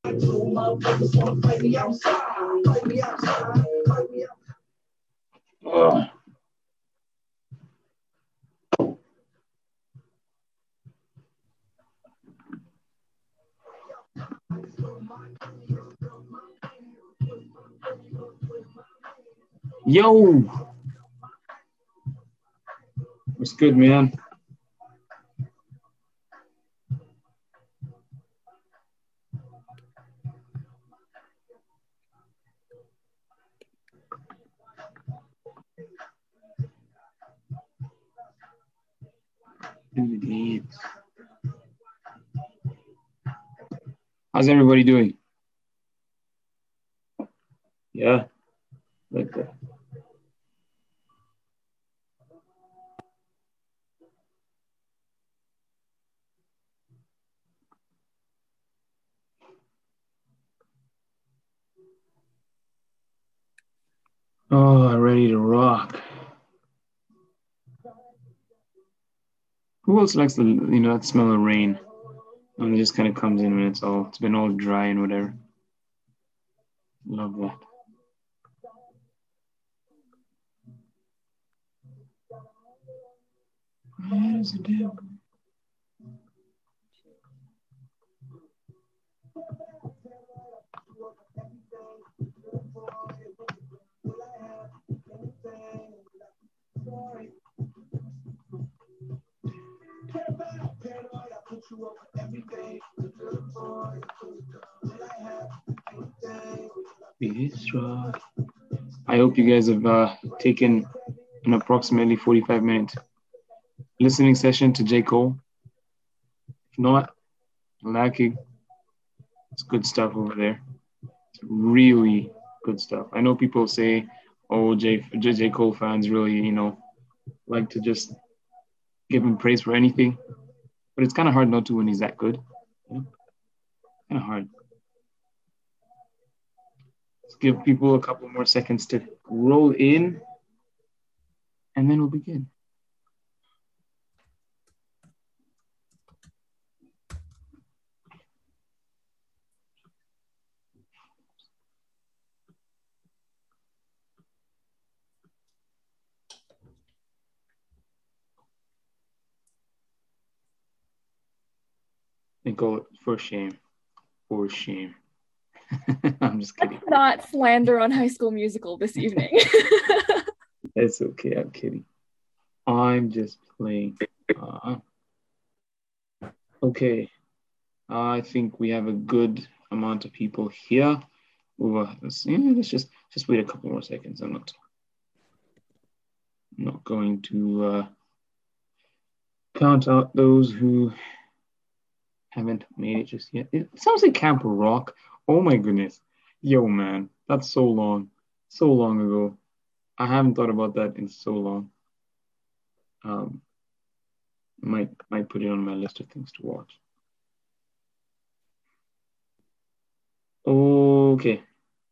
Oh. Yo, what's good, man? Indeed. How's everybody doing? Yeah, like that. Oh, ready to rock. Who else likes the that smell of rain? And it just kind of comes in when it's been all dry and whatever. Love that. Where's it do? I hope you guys have taken an approximately 45-minute listening session to J. Cole. If not, lacking. It's good stuff over there. It's really good stuff. I know people say, oh, J. Cole fans really, like to just give him praise for anything. But it's kind of hard not to when he's that good. Kind of hard. Let's give people a couple more seconds to roll in, and then we'll begin. And go for shame. For shame. I'm just kidding. Let's not slander on High School Musical this evening. It's okay. I'm kidding. I'm just playing. Okay. I think we have a good amount of people here. Let's just wait a couple more seconds. I'm not going to count out those who haven't made it just yet. It sounds like Camp Rock. Oh my goodness. Yo, man, that's so long ago. I haven't thought about that in so long. Might put it on my list of things to watch. Okay.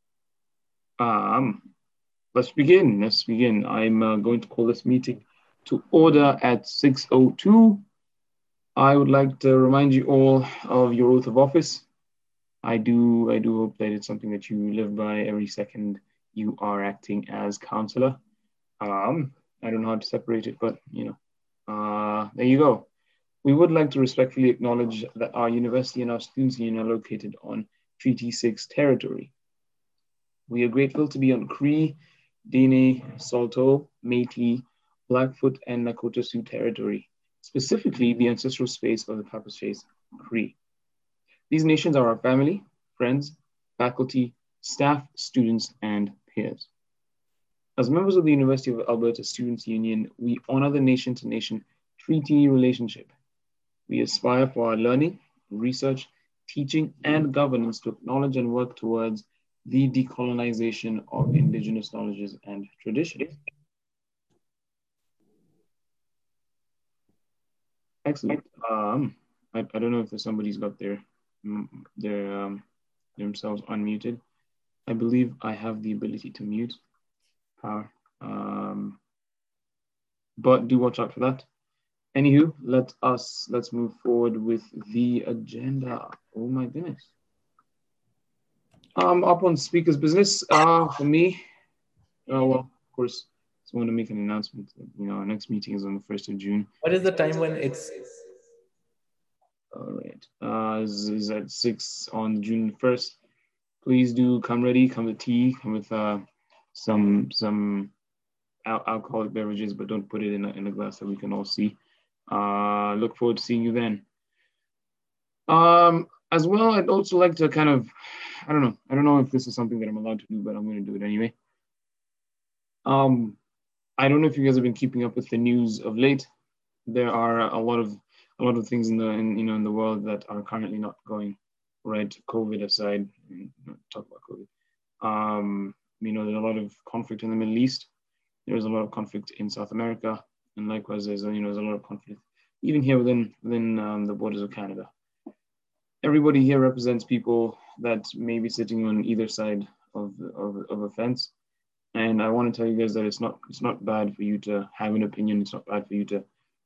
Let's begin. I'm going to call this meeting to order at 6:02. I would like to remind you all of your oath of office. I do hope that it's something that you live by every second you are acting as counselor. I don't know how to separate it, but there you go. We would like to respectfully acknowledge that our university and our students' union are located on Treaty 6 territory. We are grateful to be on Cree, Dene, Saulteaux, Métis, Blackfoot, and Nakota Sioux territory, specifically the ancestral space of the Papaschase Cree. These nations are our family, friends, faculty, staff, students, and peers. As members of the University of Alberta Students' Union, we honor the nation-to-nation treaty relationship. We aspire for our learning, research, teaching, and governance to acknowledge and work towards the decolonization of Indigenous knowledges and traditions. Excellent. I don't know if somebody's got themselves unmuted. I believe I have the ability to mute power, but do watch out for that. Anywho, let's move forward with the agenda. Oh my goodness. Up on speaker's business. For me, well, of course, I want to make an announcement. Our next meeting is on the 1st of June. What is the time when it's? All right. Is at 6 on June 1st. Please do come ready. Come with tea. Come with some alcoholic beverages, but don't put it in a glass that we can all see. Look forward to seeing you then. As well, I'd also like to kind of, I don't know if this is something that I'm allowed to do, but I'm going to do it anyway. I don't know if you guys have been keeping up with the news of late. There are a lot of things in the world that are currently not going right. COVID aside, talk about COVID. There's a lot of conflict in the Middle East. There's a lot of conflict in South America, and likewise, there's a lot of conflict even here within the borders of Canada. Everybody here represents people that may be sitting on either side of a fence, and I want to tell you guys that it's not bad for you to have an opinion. It's not bad for you to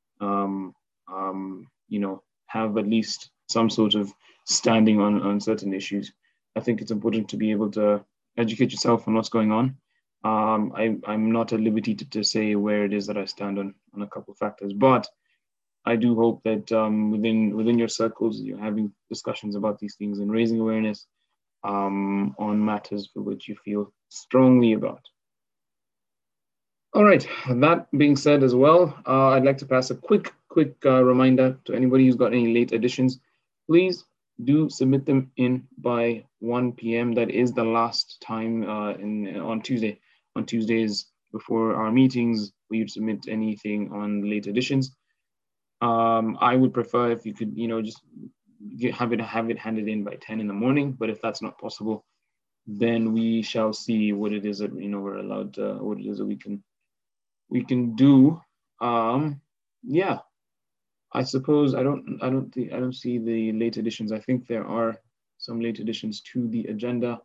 have at least some sort of standing on certain issues. I think it's important to be able to educate yourself on what's going on. I'm not at liberty to say where it is that I stand on a couple of factors, but I do hope that within your circles, you're having discussions about these things and raising awareness on matters for which you feel strongly about. All right, that being said as well, I'd like to pass a quick reminder to anybody who's got any late additions. Please do submit them in by 1 p.m. That is the last time on Tuesday. On Tuesdays before our meetings, for you to submit anything on late additions. I would prefer if you could, just have it handed in by 10 in the morning. But if that's not possible, then we shall see what it is that we're allowed. What it is that we can do. Yeah, I suppose I don't see the late additions. I think there are some late additions to the agenda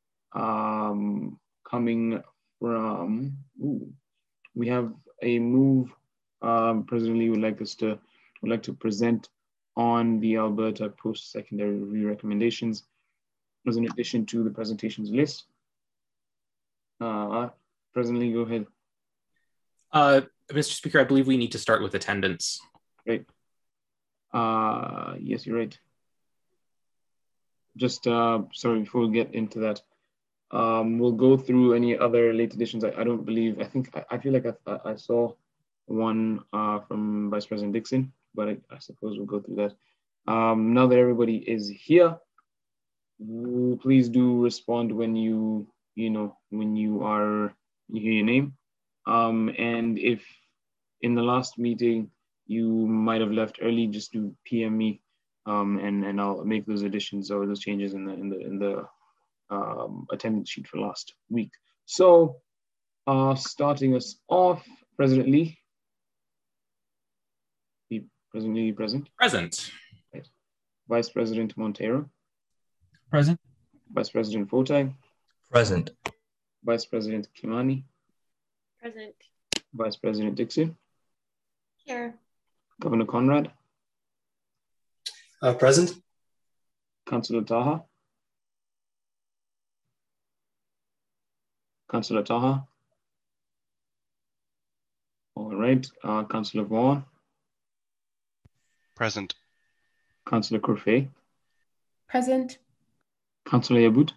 coming from. We have a move. President Lee would like to present on the Alberta post-secondary review recommendations as an addition to the presentations list. President Lee, go ahead. Mr. Speaker, I believe we need to start with attendance. Great. Yes, you're right. Just sorry, before we get into that, we'll go through any other late additions. I feel like I saw one from Vice President Dixon, but I suppose we'll go through that. Now that everybody is here, please do respond when you hear your name. And if in the last meeting you might have left early, just do PM me, and I'll make those additions or those changes in the attendance sheet for last week. So, starting us off, President Lee. President Lee present. Present. Right. Vice President Montero. Present. Vice President Fotang. Present. Vice President Kimani. Present. Vice President Dixon. Here. Governor Conrad. Present. Councillor Taha. Councillor Taha. All right. Councillor Vaughan. Present. Councillor Kurfey. Present. Councillor Yabut.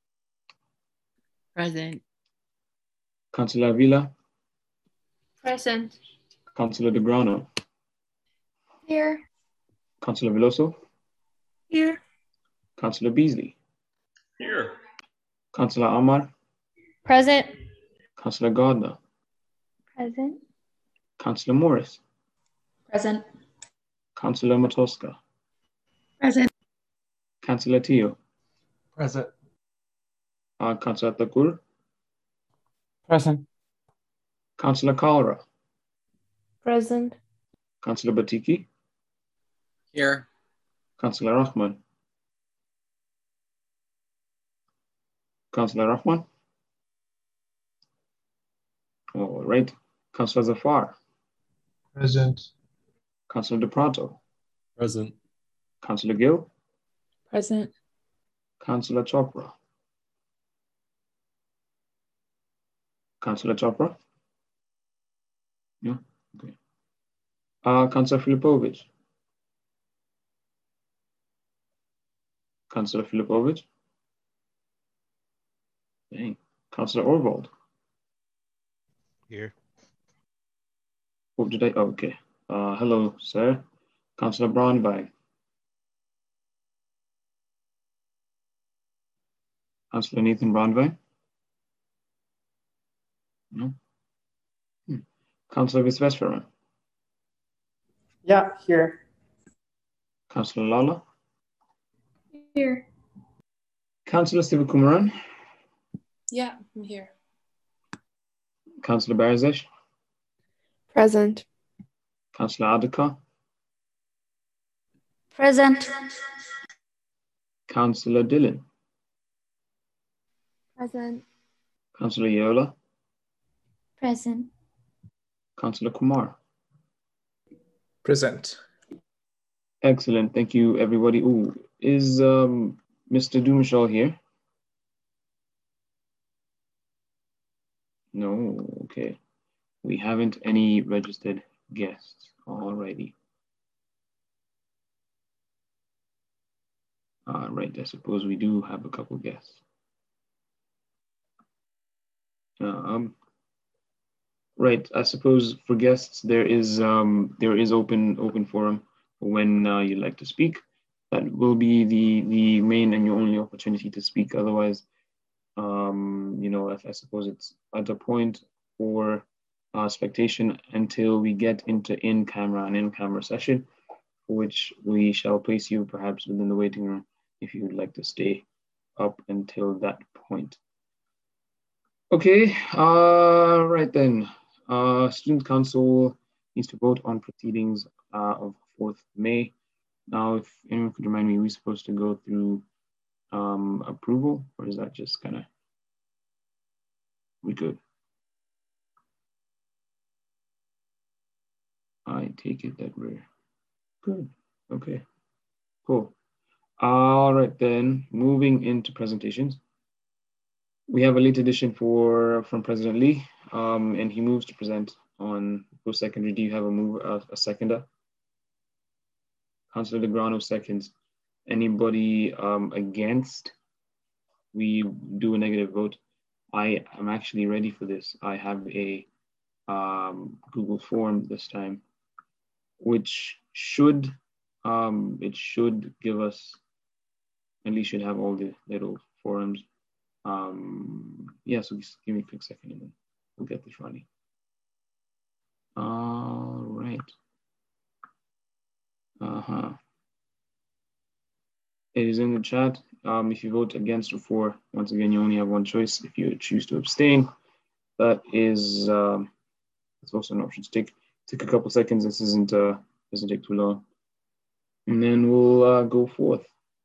Present. Councillor Avila. Present. Councillor De Grano. Here. Councillor Veloso. Here. Councillor Beasley. Here. Councillor Amar. Present. Councillor Gardner. Present. Councillor Morris. Present. Councillor Matoska. Present. Councillor Teo. Present. Councillor Thakur. Present. Councillor Kalra. Present. Councillor Batiki. Here. Councillor Rahman. Councillor Rahman. All right. Councillor Zafar. Present. Councillor De Prato. Present. Councillor Gill. Present. Councillor Chopra. Councillor Chopra? No? Okay. Councillor Filipovic? Councillor Filipovic? Dang. Councillor Orvald? Here. What did I? Oh, okay. Hello, sir. Councillor Braunweig? Councillor Nathan Braunweig? No? Councillor Visvesvaran? Yeah, here. Councillor Lala? Here. Councillor Sivakumaran? Yeah, I'm here. Councillor Barazesh? Present. Councillor Adhikar? Present. Councillor Dillon? Present. Councillor Yola? Present. Councillor Kumar? Present. Excellent. Thank you, everybody. Ooh, is Mr. Dumashal here? No. Okay. We haven't any registered guests. Alrighty. Right. I suppose we do have a couple guests. Right. I suppose for guests there is open forum when you'd like to speak. That will be the main and your only opportunity to speak. Otherwise, you know, I suppose it's at a point for spectation until we get into in-camera session, for which we shall place you perhaps within the waiting room if you would like to stay up until that point. Okay, right then. Student Council needs to vote on proceedings of 4th May. Now, if anyone could remind me, are we supposed to go through approval, or is that just kind of, we good? I take it that we're good. Okay, cool. All right then, moving into presentations. We have a late addition from President Lee, and he moves to present on post-secondary. Do you have a seconder? Councillor Legrano seconds. Anybody against? We do a negative vote. I am actually ready for this. I have a Google form this time, which should give us, at least should have all the little forums. Yeah, so just give me a quick second and then we'll get this running. All right. It is in the chat. If you vote against or for, once again, you only have one choice. If you choose to abstain, that is it's also an option. Take a couple seconds. This doesn't take too long, and then we'll go forth.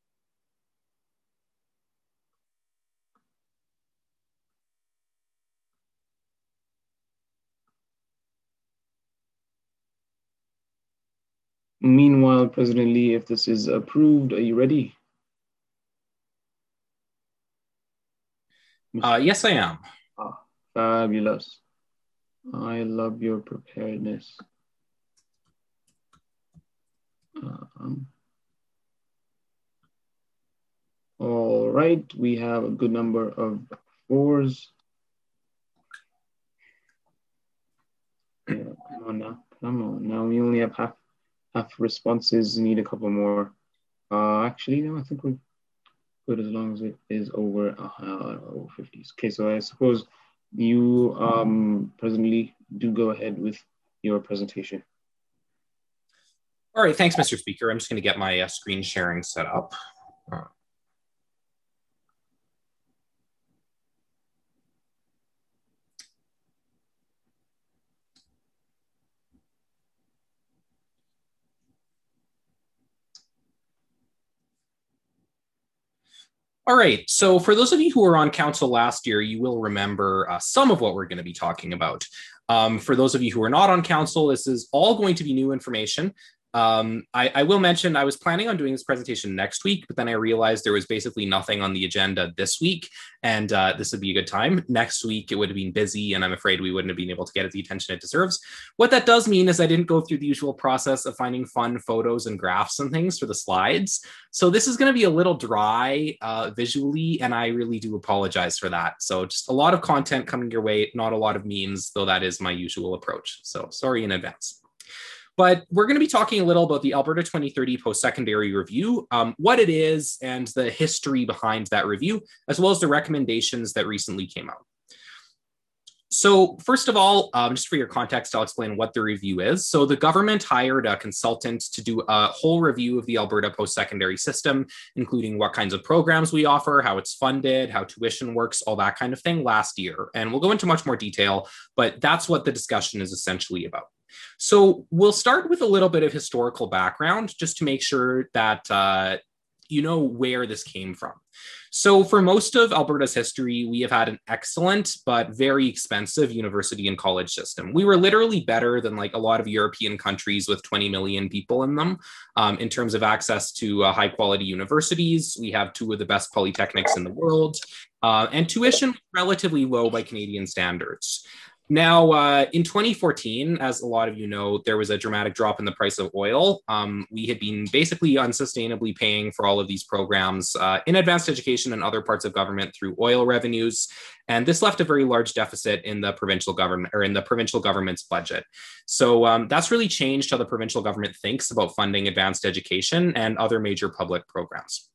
Meanwhile, President Lee, if this is approved, are you ready? Yes, I am. Fabulous. I love your preparedness. All right, we have a good number of fours. Yeah, come on now. Come on now. We only have half responses. Need a couple more. Actually, no, I think we're good as long as it is over 50s. Okay, so I suppose you, President Lee, do go ahead with your presentation. All right, thanks, Mr. Speaker. I'm just going to get my screen sharing set up. All right, so for those of you who were on council last year, you will remember some of what we're going to be talking about. For those of you who are not on council, this is all going to be new information. I will mention I was planning on doing this presentation next week, but then I realized there was basically nothing on the agenda this week, and this would be a good time. Next week, it would have been busy, and I'm afraid we wouldn't have been able to get it the attention it deserves. What that does mean is I didn't go through the usual process of finding fun photos and graphs and things for the slides. So this is going to be a little dry visually, and I really do apologize for that. So just a lot of content coming your way, not a lot of memes, though that is my usual approach. So sorry in advance. But we're going to be talking a little about the Alberta 2030 Post-Secondary Review, what it is and the history behind that review, as well as the recommendations that recently came out. So first of all, just for your context, I'll explain what the review is. So the government hired a consultant to do a whole review of the Alberta post-secondary system, including what kinds of programs we offer, how it's funded, how tuition works, all that kind of thing last year. And we'll go into much more detail, but that's what the discussion is essentially about. So we'll start with a little bit of historical background just to make sure that you know where this came from. So for most of Alberta's history, we have had an excellent but very expensive university and college system. We were literally better than like a lot of European countries with 20 million people in them in terms of access to high quality universities. We have 2 of the best polytechnics in the world, and tuition relatively low by Canadian standards. Now, in 2014, as a lot of you know, there was a dramatic drop in the price of oil. We had been basically unsustainably paying for all of these programs in advanced education and other parts of government through oil revenues. And this left a very large deficit in the provincial government or in the provincial government's budget. So that's really changed how the provincial government thinks about funding advanced education and other major public programs.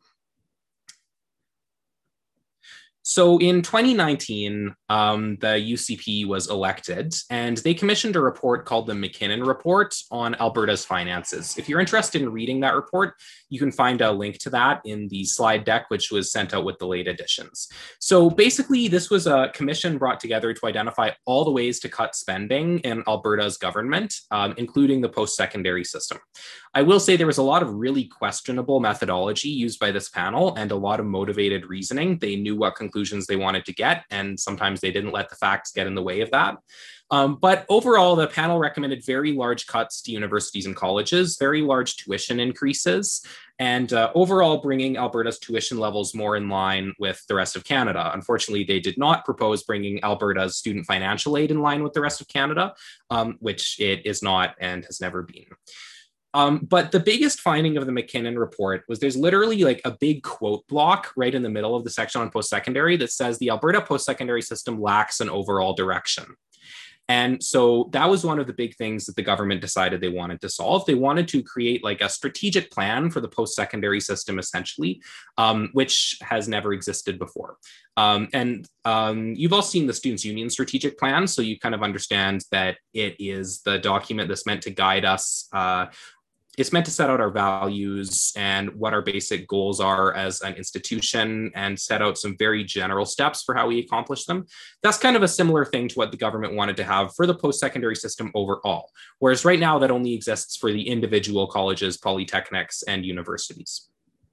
So in 2019, the UCP was elected, and they commissioned a report called the McKinnon Report on Alberta's finances. If you're interested in reading that report, you can find a link to that in the slide deck, which was sent out with the late editions. So basically, this was a commission brought together to identify all the ways to cut spending in Alberta's government, including the post-secondary system. I will say there was a lot of really questionable methodology used by this panel and a lot of motivated reasoning. They knew what conclusions they wanted to get, and sometimes they didn't let the facts get in the way of that. But overall, the panel recommended very large cuts to universities and colleges, very large tuition increases, and overall bringing Alberta's tuition levels more in line with the rest of Canada. Unfortunately, they did not propose bringing Alberta's student financial aid in line with the rest of Canada, which it is not and has never been. But the biggest finding of the McKinnon report was there's literally like a big quote block right in the middle of the section on post-secondary that says the Alberta post-secondary system lacks an overall direction. And so that was one of the big things that the government decided they wanted to solve. They wanted to create like a strategic plan for the post-secondary system, essentially, which has never existed before. You've all seen the Students' Union strategic plan, so you kind of understand that it is the document that's meant to guide us. It's meant to set out our values and what our basic goals are as an institution and set out some very general steps for how we accomplish them. That's kind of a similar thing to what the government wanted to have for the post-secondary system overall, whereas right now that only exists for the individual colleges, polytechnics, and universities.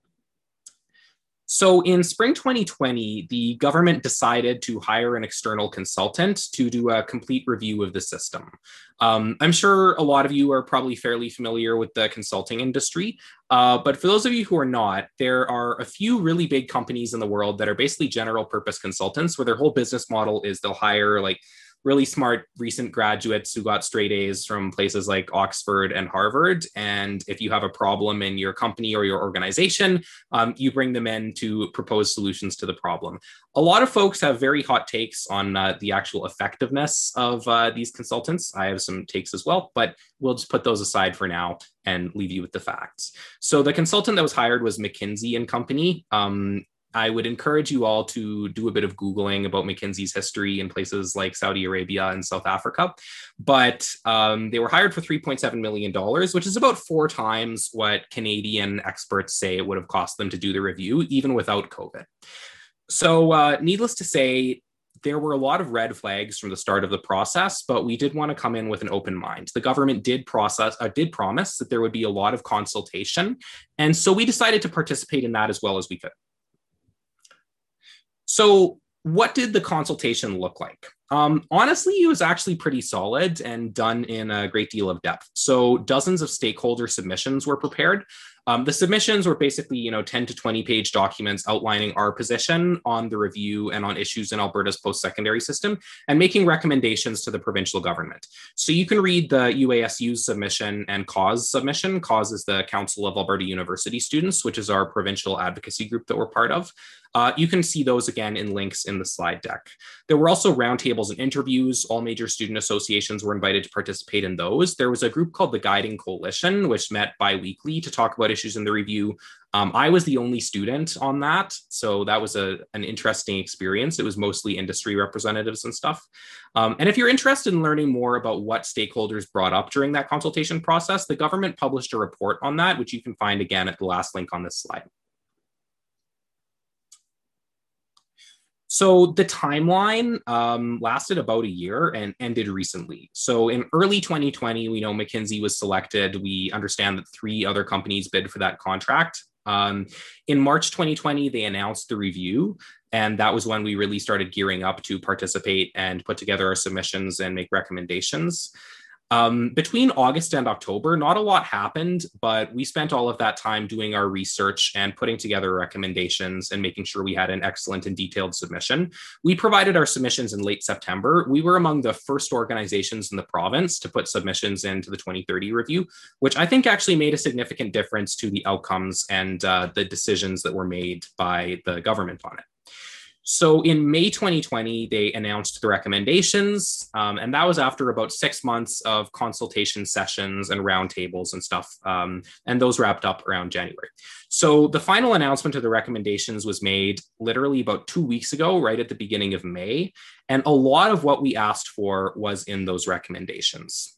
So in spring 2020, the government decided to hire an external consultant to do a complete review of the system. I'm sure a lot of you are probably fairly familiar with the consulting industry, but for those of you who are not, there are a few really big companies in the world that are basically general purpose consultants where their whole business model is they'll hire like really smart recent graduates who got straight A's from places like Oxford and Harvard. And if you have a problem in your company or your organization, you bring them in to propose solutions to the problem. A lot of folks have very hot takes on the actual effectiveness of these consultants. I have some takes as well, but we'll just put those aside for now and leave you with the facts. So the consultant that was hired was McKinsey & Company. I would encourage you all to do a bit of Googling about McKinsey's history in places like Saudi Arabia and South Africa. But they were hired for $3.7 million, which is about 4 times what Canadian experts say it would have cost them to do the review, even without COVID. So needless to say, there were a lot of red flags from the start of the process, but we did want to come in with an open mind. The government did promise that there would be a lot of consultation. And so we decided to participate in that as well as we could. So what did the consultation look like? Honestly, it was actually pretty solid and done in a great deal of depth. So dozens of stakeholder submissions were prepared. The submissions were basically, 10 to 20 page documents outlining our position on the review and on issues in Alberta's post-secondary system and making recommendations to the provincial government. So you can read the UASU's submission and CAUSE submission. CAUSE is the Council of Alberta University Students, which is our provincial advocacy group that we're part of. You can see those again in links in the slide deck. There were also roundtables and interviews. All major student associations were invited to participate in those. There was a group called the Guiding Coalition, which met bi-weekly to talk about issues in the review. I was the only student on that, so that was an interesting experience. It was mostly industry representatives and stuff. And if you're interested in learning more about what stakeholders brought up during that consultation process, the government published a report on that, which you can find again at the last link on this slide. So the timeline lasted about a year and ended recently. So in early 2020, we know McKinsey was selected. We understand that 3 other companies bid for that contract. In March 2020, they announced the review, and that was when we really started gearing up to participate and put together our submissions and make recommendations. Between August and October, not a lot happened, but we spent all of that time doing our research and putting together recommendations and making sure we had an excellent and detailed submission. We provided our submissions in late September. We were among the first organizations in the province to put submissions into the 2030 review, which I think actually made a significant difference to the outcomes and the decisions that were made by the government on it. So in May 2020, they announced the recommendations, and that was after about 6 months of consultation sessions and roundtables and stuff, and those wrapped up around January. So the final announcement of the recommendations was made literally about 2 weeks ago, right at the beginning of May, and a lot of what we asked for was in those recommendations.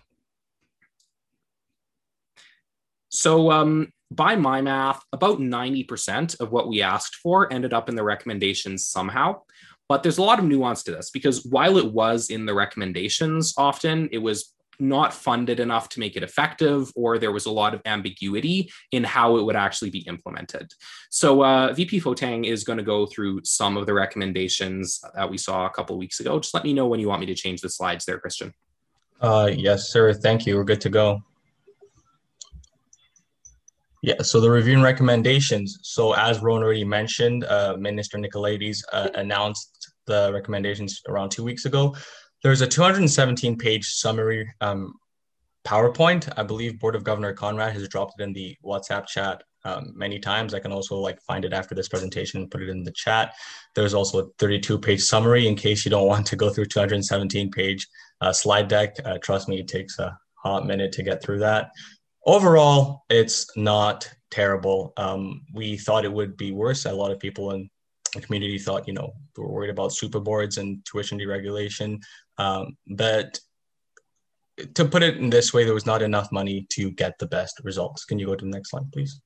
So by my math, about 90% of what we asked for ended up in the recommendations somehow. But there's a lot of nuance to this because while it was in the recommendations, often it was not funded enough to make it effective, or there was a lot of ambiguity in how it would actually be implemented. So VP Fotang is going to go through some of the recommendations that we saw a couple of weeks ago. Just let me know when you want me to change the slides there, Christian. Yes, sir. Thank you. We're good to go. Yeah, so the review and recommendations. So as Rowan already mentioned, Minister Nicolaides announced the recommendations around 2 weeks ago. There's a 217-page summary PowerPoint. I believe Board of Governor Conrad has dropped it in the WhatsApp chat many times. I can also find it after this presentation and put it in the chat. There's also a 32-page summary in case you don't want to go through 217-page slide deck. Trust me, it takes a hot minute to get through that. Overall, it's not terrible. We thought it would be worse. A lot of people in the community thought, we were worried about super boards and tuition deregulation. But to put it in this way, there was not enough money to get the best results. Can you go to the next slide, please?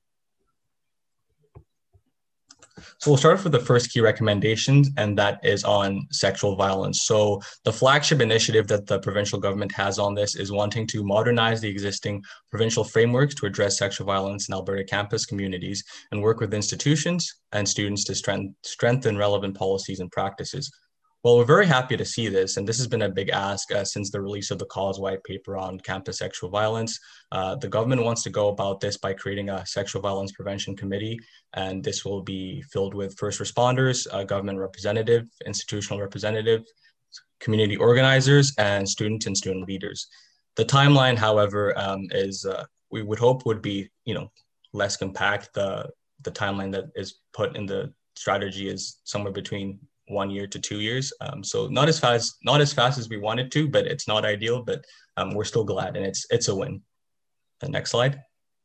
So we'll start off with the first key recommendation, and that is on sexual violence. So the flagship initiative that the provincial government has on this is wanting to modernize the existing provincial frameworks to address sexual violence in Alberta campus communities and work with institutions and students to strengthen relevant policies and practices. Well, we're very happy to see this, and this has been a big ask since the release of the CAUSE white paper on campus sexual violence. The government wants to go about this by creating a sexual violence prevention committee, and this will be filled with first responders, government representative, institutional representative, community organizers, and student leaders. The timeline, however, is we would hope would be less compact. The timeline that is put in the strategy is somewhere between 1 year to 2 years. So not as fast as we wanted to, but it's not ideal, but we're still glad, and it's a win. The next slide.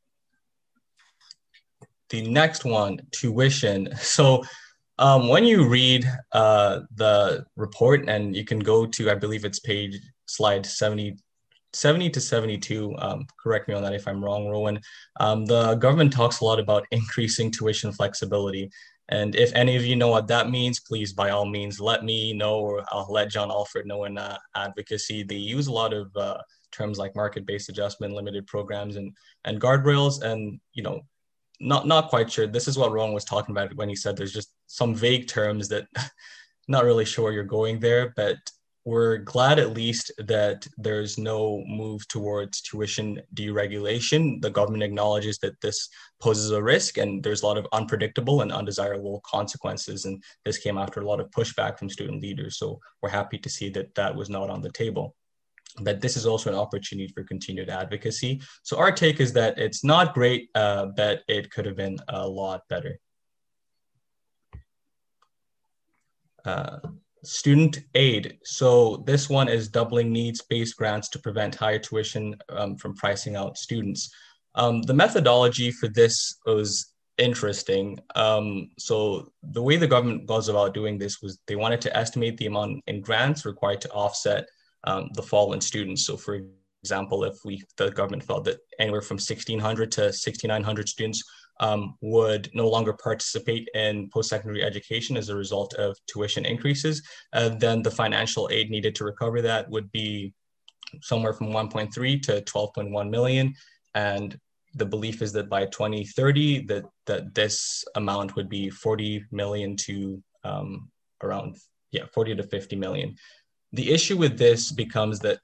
The next one, tuition. So when you read the report, and you can go to, I believe it's slide 70 to 72, correct me on that if I'm wrong, Rowan. The government talks a lot about increasing tuition flexibility. And if any of you know what that means, please, by all means, let me know, or I'll let John Alfred know in advocacy. They use a lot of terms like market-based adjustment, limited programs, and guardrails. And, not quite sure. This is what Rowan was talking about when he said there's just some vague terms that not really sure where you're going there, but we're glad at least that there's no move towards tuition deregulation. The government acknowledges that this poses a risk and there's a lot of unpredictable and undesirable consequences. And this came after a lot of pushback from student leaders. So we're happy to see that that was not on the table. But this is also an opportunity for continued advocacy. So our take is that it's not great, but it could have been a lot better. Student aid. So this one is doubling needs-based grants to prevent higher tuition from pricing out students. The methodology for this was interesting. So the way the government goes about doing this was they wanted to estimate the amount in grants required to offset the fall in students. So for example, if the government felt that anywhere from 1,600 to 6,900 students would no longer participate in post-secondary education as a result of tuition increases, then the financial aid needed to recover that would be somewhere from 1.3 to 12.1 million. And the belief is that by 2030, that this amount would be 40 million to around 40 to 50 million. The issue with this becomes that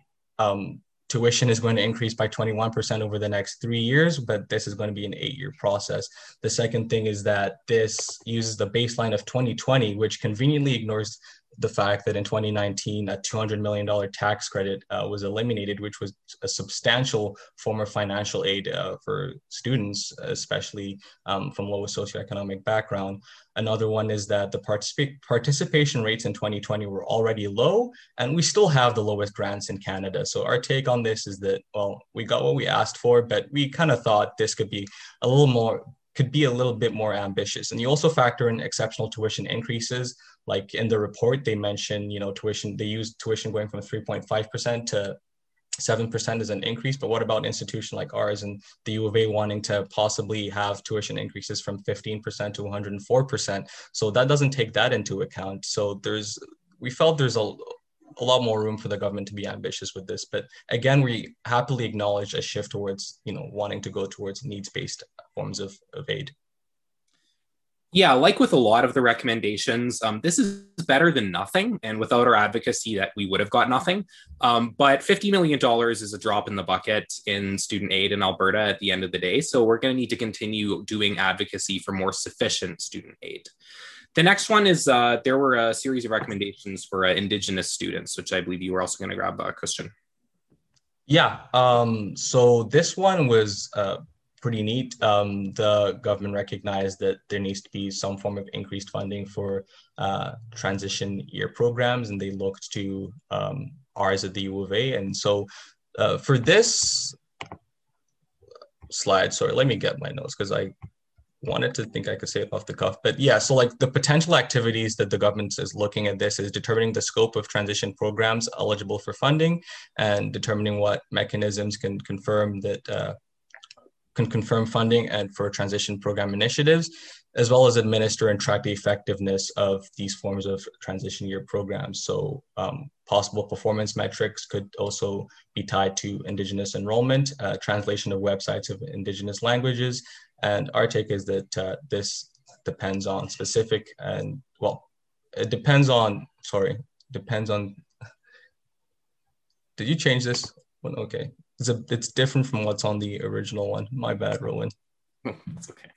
tuition is going to increase by 21% over the next 3 years, but this is going to be an 8-year process. The second thing is that this uses the baseline of 2020, which conveniently ignores the fact that in 2019, a $200 million tax credit was eliminated, which was a substantial form of financial aid for students, especially from lower socioeconomic background. Another one is that the participation rates in 2020 were already low, and we still have the lowest grants in Canada. So our take on this is that, well, we got what we asked for, but we kind of thought this could be a little bit more ambitious. And you also factor in exceptional tuition increases. Like in the report, they mentioned, they used tuition going from 3.5% to 7% as an increase. But what about institutions like ours and the U of A wanting to possibly have tuition increases from 15% to 104%? So that doesn't take that into account. So we felt there's a lot more room for the government to be ambitious with this. But again, we happily acknowledge a shift towards, wanting to go towards needs-based forms of aid. Yeah, like with a lot of the recommendations, this is better than nothing. And without our advocacy, that we would have got nothing. But $50 million is a drop in the bucket in student aid in Alberta at the end of the day. So we're going to need to continue doing advocacy for more sufficient student aid. The next one is there were a series of recommendations for Indigenous students, which I believe you were also going to grab, Christian. Yeah, so this one was pretty neat. The government recognized that there needs to be some form of increased funding for transition year programs, and they looked to ours at the U of A. And so for this slide, sorry, let me get my notes because I wanted to think I could say it off the cuff. But yeah, so like the potential activities that the government is looking at this is determining the scope of transition programs eligible for funding and determining what mechanisms can confirm funding and for transition program initiatives, as well as administer and track the effectiveness of these forms of transition year programs. So possible performance metrics could also be tied to Indigenous enrollment, translation of websites of Indigenous languages. And our take is that this depends on specific and, well, it depends on, did you change this one? Okay. It's different from what's on the original one. My bad, Rowan. Oh, that's okay.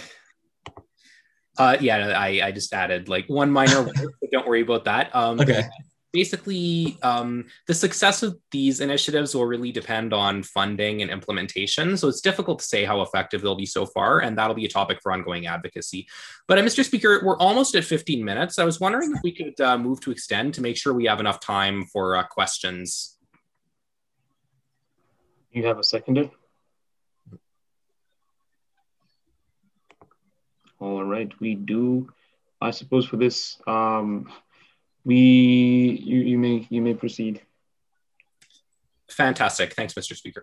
I just added like one minor word, but don't worry about that. Okay. Basically, the success of these initiatives will really depend on funding and implementation. So it's difficult to say how effective they'll be so far, and that'll be a topic for ongoing advocacy. But Mr. Speaker, we're almost at 15 minutes. I was wondering if we could move to extend to make sure we have enough time for questions. You have a seconder? All right, we do. I suppose for this, you may proceed. Fantastic. Thanks, Mr. Speaker.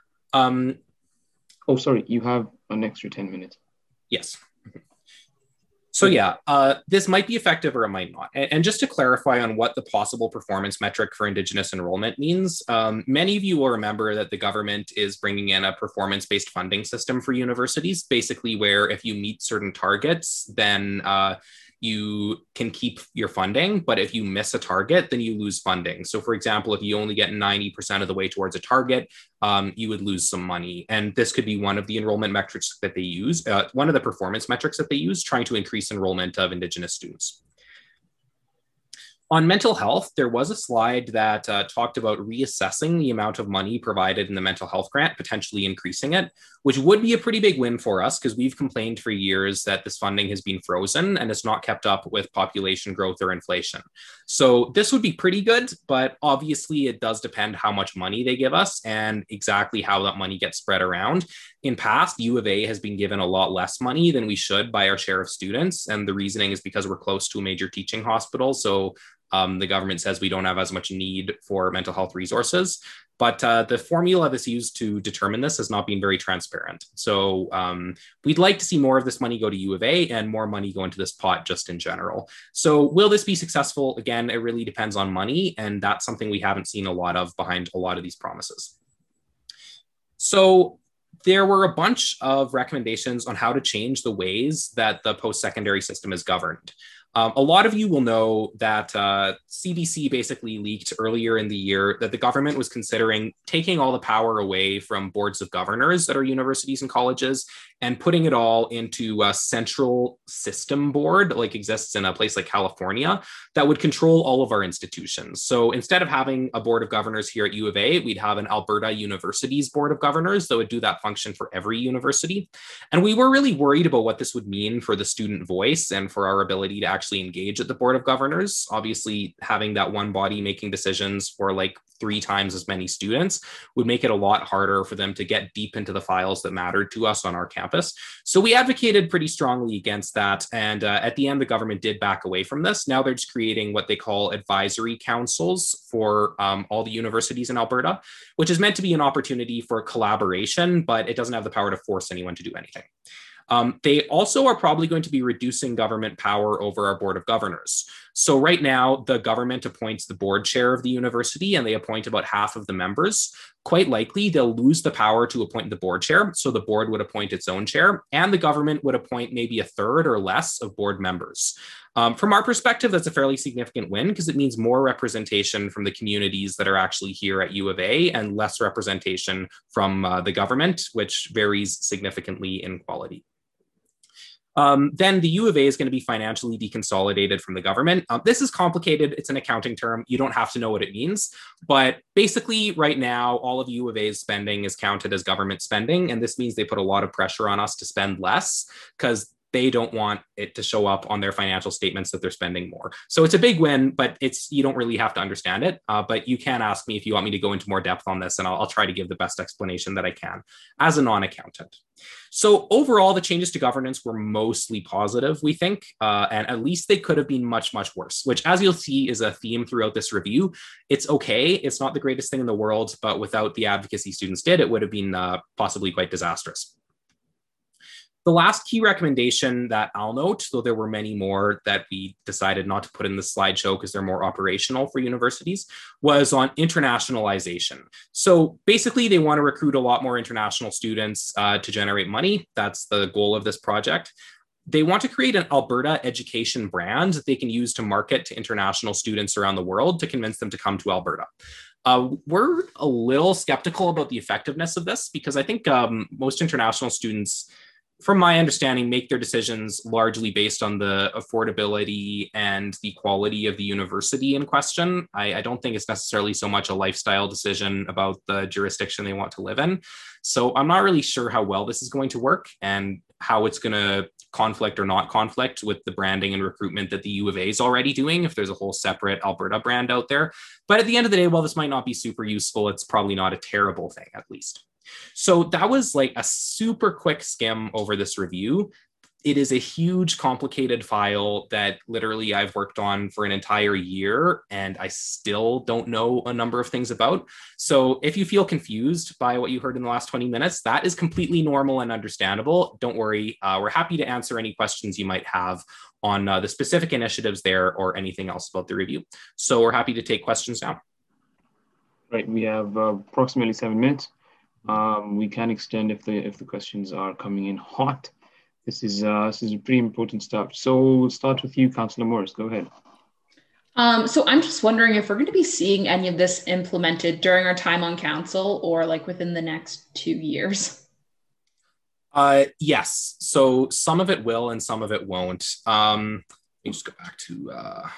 Oh, sorry, you have an extra 10 minutes. Yes. So yeah, this might be effective or it might not. And just to clarify on what the possible performance metric for Indigenous enrollment means, many of you will remember that the government is bringing in a performance-based funding system for universities, basically where if you meet certain targets, then you can keep your funding, but if you miss a target, then you lose funding. So for example, if you only get 90% of the way towards a target, you would lose some money. And this could be one of the enrollment metrics that they use, one of the performance metrics that they use, trying to increase enrollment of Indigenous students. On mental health, there was a slide that talked about reassessing the amount of money provided in the mental health grant, potentially increasing it, which would be a pretty big win for us because we've complained for years that this funding has been frozen and it's not kept up with population growth or inflation. So this would be pretty good, but obviously it does depend how much money they give us and exactly how that money gets spread around. In past, U of A has been given a lot less money than we should by our share of students. And the reasoning is because we're close to a major teaching hospital. So the government says we don't have as much need for mental health resources, but the formula that's used to determine this has not been very transparent. So we'd like to see more of this money go to U of A and more money go into this pot just in general. So will this be successful? Again, it really depends on money, and that's something we haven't seen a lot of behind a lot of these promises. So there were a bunch of recommendations on how to change the ways that the post-secondary system is governed. A lot of you will know that CBC basically leaked earlier in the year that the government was considering taking all the power away from boards of governors at our universities and colleges and putting it all into a central system board, like exists in a place like California, that would control all of our institutions. So instead of having a board of governors here at U of A, we'd have an Alberta Universities Board of Governors that would do that function for every university. And we were really worried about what this would mean for the student voice and for our ability to actually engage at the Board of Governors. Obviously, having that one body making decisions for like 3 times as many students would make it a lot harder for them to get deep into the files that mattered to us on our campus. So we advocated pretty strongly against that. And at the end, the government did back away from this. Now they're just creating what they call advisory councils for all the universities in Alberta, which is meant to be an opportunity for collaboration, but it doesn't have the power to force anyone to do anything. They also are probably going to be reducing government power over our Board of Governors. So right now, the government appoints the board chair of the university and they appoint about half of the members. Quite likely, they'll lose the power to appoint the board chair. So the board would appoint its own chair and the government would appoint maybe a third or less of board members. From our perspective, that's a fairly significant win because it means more representation from the communities that are actually here at U of A and less representation from the government, which varies significantly in quality. Then the U of A is going to be financially deconsolidated from the government. This is complicated. It's an accounting term. You don't have to know what it means. But basically, right now, all of U of A's spending is counted as government spending. And this means they put a lot of pressure on us to spend less because they don't want it to show up on their financial statements that they're spending more. So it's a big win, but you don't really have to understand it. But you can ask me if you want me to go into more depth on this, and I'll try to give the best explanation that I can as a non-accountant. So overall, the changes to governance were mostly positive, we think, and at least they could have been much, much worse, which as you'll see is a theme throughout this review. It's okay. It's not the greatest thing in the world, but without the advocacy students did, it would have been possibly quite disastrous. The last key recommendation that I'll note, though there were many more that we decided not to put in the slideshow because they're more operational for universities, was on internationalization. So basically, they want to recruit a lot more international students to generate money. That's the goal of this project. They want to create an Alberta education brand that they can use to market to international students around the world to convince them to come to Alberta. We're a little skeptical about the effectiveness of this because I think most international students, from my understanding, make their decisions largely based on the affordability and the quality of the university in question. I don't think it's necessarily so much a lifestyle decision about the jurisdiction they want to live in. So I'm not really sure how well this is going to work and how it's going to conflict or not conflict with the branding and recruitment that the U of A is already doing, if there's a whole separate Alberta brand out there. But at the end of the day, while this might not be super useful, it's probably not a terrible thing, at least. So that was like a super quick skim over this review. It is a huge, complicated file that literally I've worked on for an entire year, and I still don't know a number of things about. So if you feel confused by what you heard in the last 20 minutes, that is completely normal and understandable. Don't worry. We're happy to answer any questions you might have on the specific initiatives there or anything else about the review. So we're happy to take questions now. Right, we have approximately 7 minutes. We can extend if the questions are coming in hot. This is a pretty important stuff. So we'll start with you, Councillor Morris. Go ahead. So I'm just wondering if we're going to be seeing any of this implemented during our time on council or like within the next 2 years. Yes. So some of it will and some of it won't. Let me just go back to...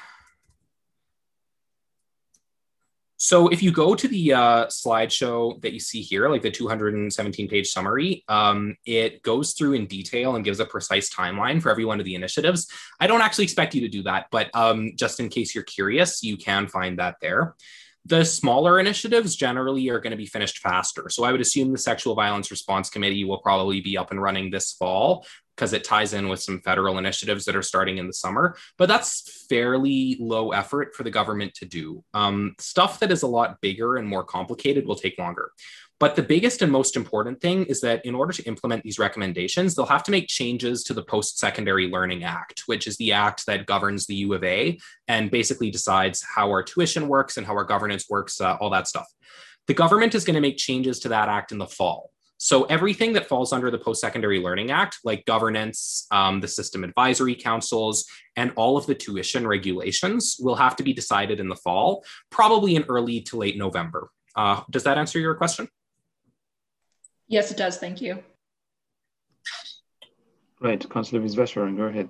So if you go to the slideshow that you see here, like the 217-page summary, it goes through in detail and gives a precise timeline for every one of the initiatives. I don't actually expect you to do that, but just in case you're curious, you can find that there. The smaller initiatives generally are going to be finished faster. So I would assume the Sexual Violence Response Committee will probably be up and running this fall because it ties in with some federal initiatives that are starting in the summer. But that's fairly low effort for the government to do. Stuff that is a lot bigger and more complicated will take longer. But the biggest and most important thing is that in order to implement these recommendations, they'll have to make changes to the Post-Secondary Learning Act, which is the act that governs the U of A and basically decides how our tuition works and how our governance works, all that stuff. The government is going to make changes to that act in the fall. So everything that falls under the Post-Secondary Learning Act, like governance, the system advisory councils, and all of the tuition regulations will have to be decided in the fall, probably in early to late November. Does that answer your question? Yes, it does. Thank you. Right, Councillor Visveswaran, go ahead.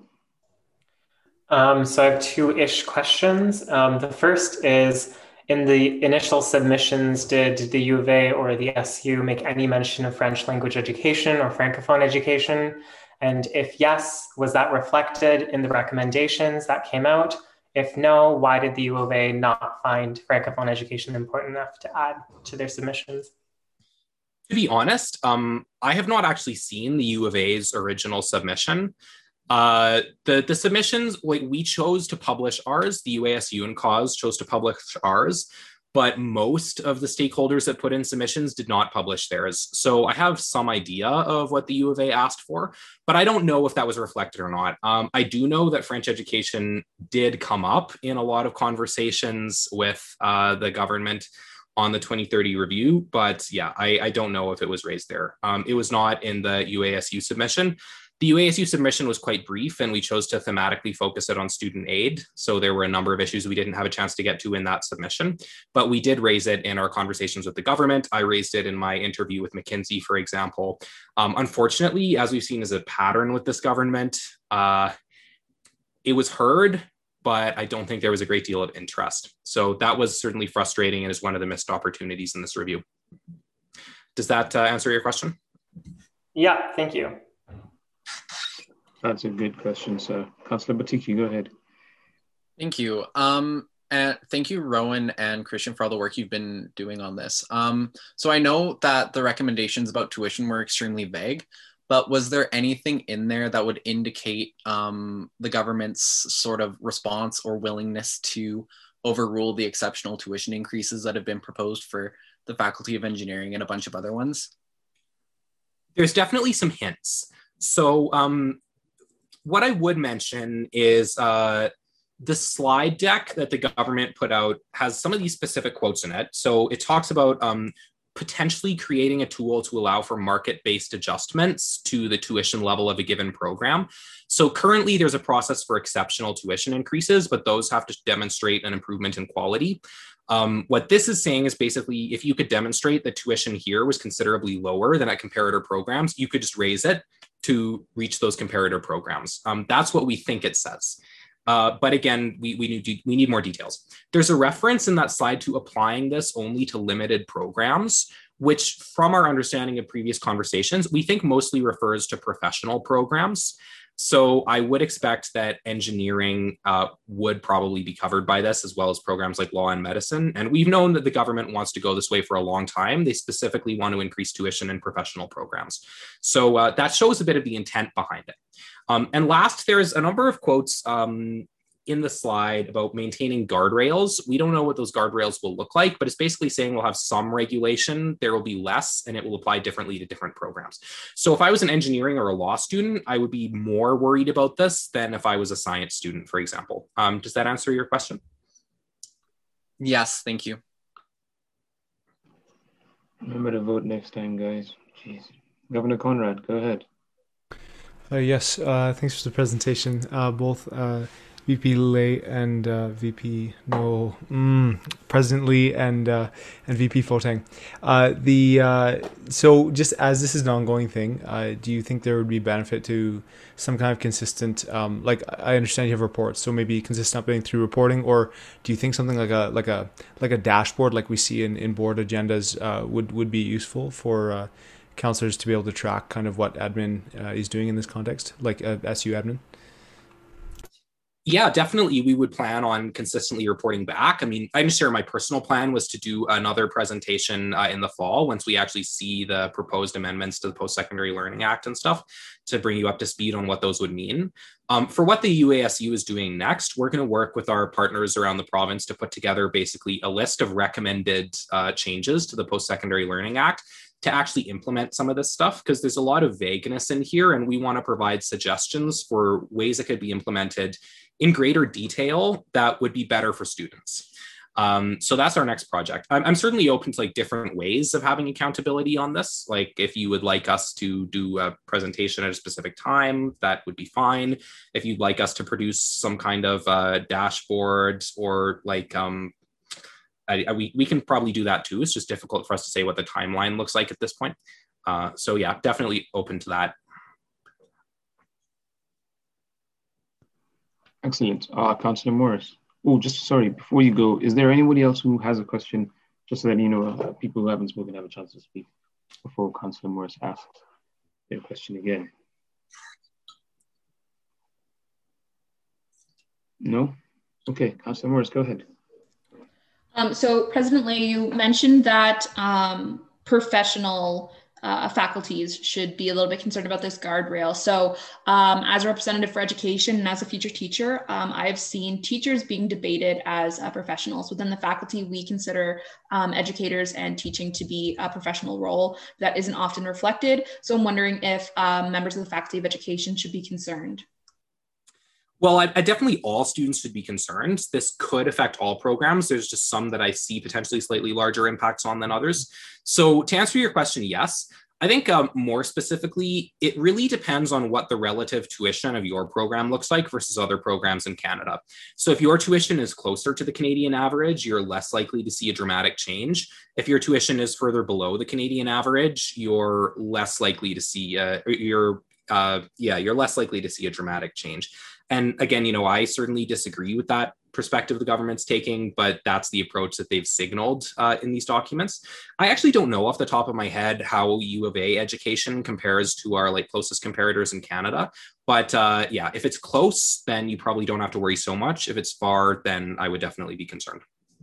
So I have two-ish questions. The first is, in the initial submissions, did the U of A or the SU make any mention of French language education or Francophone education? And if yes, was that reflected in the recommendations that came out? If no, why did the U of A not find Francophone education important enough to add to their submissions? To be honest, I have not actually seen the U of A's original submission. The submissions, like, we chose to publish ours, the UASU and CAUSE chose to publish ours, but most of the stakeholders that put in submissions did not publish theirs. So I have some idea of what the U of A asked for, but I don't know if that was reflected or not. I do know that French education did come up in a lot of conversations with the government on the 2030 review, but yeah, I don't know if it was raised there. It was not in the UASU submission. The UASU submission was quite brief, and we chose to thematically focus it on student aid. So there were a number of issues we didn't have a chance to get to in that submission, but we did raise it in our conversations with the government. I raised it in my interview with McKinsey, for example. Unfortunately, as we've seen as a pattern with this government, it was heard, but I don't think there was a great deal of interest. So that was certainly frustrating and is one of the missed opportunities in this review. Does that answer your question? Yeah, thank you. That's a good question, sir. Councillor Batiki, go ahead. Thank you. And thank you, Rowan and Christian, for all the work you've been doing on this. So I know that the recommendations about tuition were extremely vague, but was there anything in there that would indicate the government's sort of response or willingness to overrule the exceptional tuition increases that have been proposed for the Faculty of Engineering and a bunch of other ones? There's definitely some hints. So what I would mention is the slide deck that the government put out has some of these specific quotes in it. So it talks about potentially creating a tool to allow for market-based adjustments to the tuition level of a given program. So currently there's a process for exceptional tuition increases, but those have to demonstrate an improvement in quality. What this is saying is basically, if you could demonstrate that tuition here was considerably lower than at comparator programs, you could just raise it to reach those comparator programs. That's what we think it says. But again, we need more details. There's a reference in that slide to applying this only to limited programs, which from our understanding of previous conversations, we think mostly refers to professional programs. So I would expect that engineering would probably be covered by this, as well as programs like law and medicine. And we've known that the government wants to go this way for a long time. They specifically want to increase tuition in professional programs. So that shows a bit of the intent behind it. And last, there's a number of quotes in the slide about maintaining guardrails. We don't know what those guardrails will look like, but it's basically saying we'll have some regulation, there will be less, and it will apply differently to different programs. So if I was an engineering or a law student, I would be more worried about this than if I was a science student, for example. Does that answer your question? Yes, thank you. Remember to vote next time, guys. Jeez. Governor Conrad, go ahead. Yes, thanks for the presentation. Both VP Lay and President Lee and VP Fotang. So just as this is an ongoing thing, do you think there would be benefit to some kind of consistent, like I understand you have reports, so maybe consistent updating through reporting, or do you think something like a dashboard like we see in board agendas would be useful for counselors to be able to track kind of what admin is doing in this context, like SU admin? Yeah, definitely. We would plan on consistently reporting back. I mean, I can share my personal plan was to do another presentation in the fall once we actually see the proposed amendments to the Post-Secondary Learning Act and stuff to bring you up to speed on what those would mean. For what the UASU is doing next, we're going to work with our partners around the province to put together basically a list of recommended changes to the Post-Secondary Learning Act to actually implement some of this stuff, because there's a lot of vagueness in here, and we want to provide suggestions for ways it could be implemented in greater detail that would be better for students. So that's our next project. I'm certainly open to like different ways of having accountability on this. Like if you would like us to do a presentation at a specific time, that would be fine. If you'd like us to produce some kind of dashboard or like, we can probably do that too. It's just difficult for us to say what the timeline looks like at this point. So yeah, definitely open to that. Excellent. Councillor Morris. Oh, just sorry, before you go, is there anybody else who has a question? Just so that you know, people who haven't spoken have a chance to speak before Councillor Morris asks their question again. No? Okay, Councillor Morris, go ahead. So President Lay, you mentioned that professional faculties should be a little bit concerned about this guardrail. So as a representative for education and as a future teacher, I've seen teachers being debated as professionals. Within the faculty, we consider educators and teaching to be a professional role that isn't often reflected. So I'm wondering if members of the Faculty of Education should be concerned. Well, I definitely all students should be concerned. This could affect all programs. There's just some that I see potentially slightly larger impacts on than others. So to answer your question, yes. I think more specifically, it really depends on what the relative tuition of your program looks like versus other programs in Canada. So if your tuition is closer to the Canadian average, you're less likely to see a dramatic change. If your tuition is further below the Canadian average, you're less likely to see you're less likely to see a dramatic change. And again, you know, I certainly disagree with that perspective the government's taking, but that's the approach that they've signaled in these documents. I actually don't know off the top of my head how U of A education compares to our like closest comparators in Canada. But yeah, if it's close, then you probably don't have to worry so much. If it's far, then I would definitely be concerned.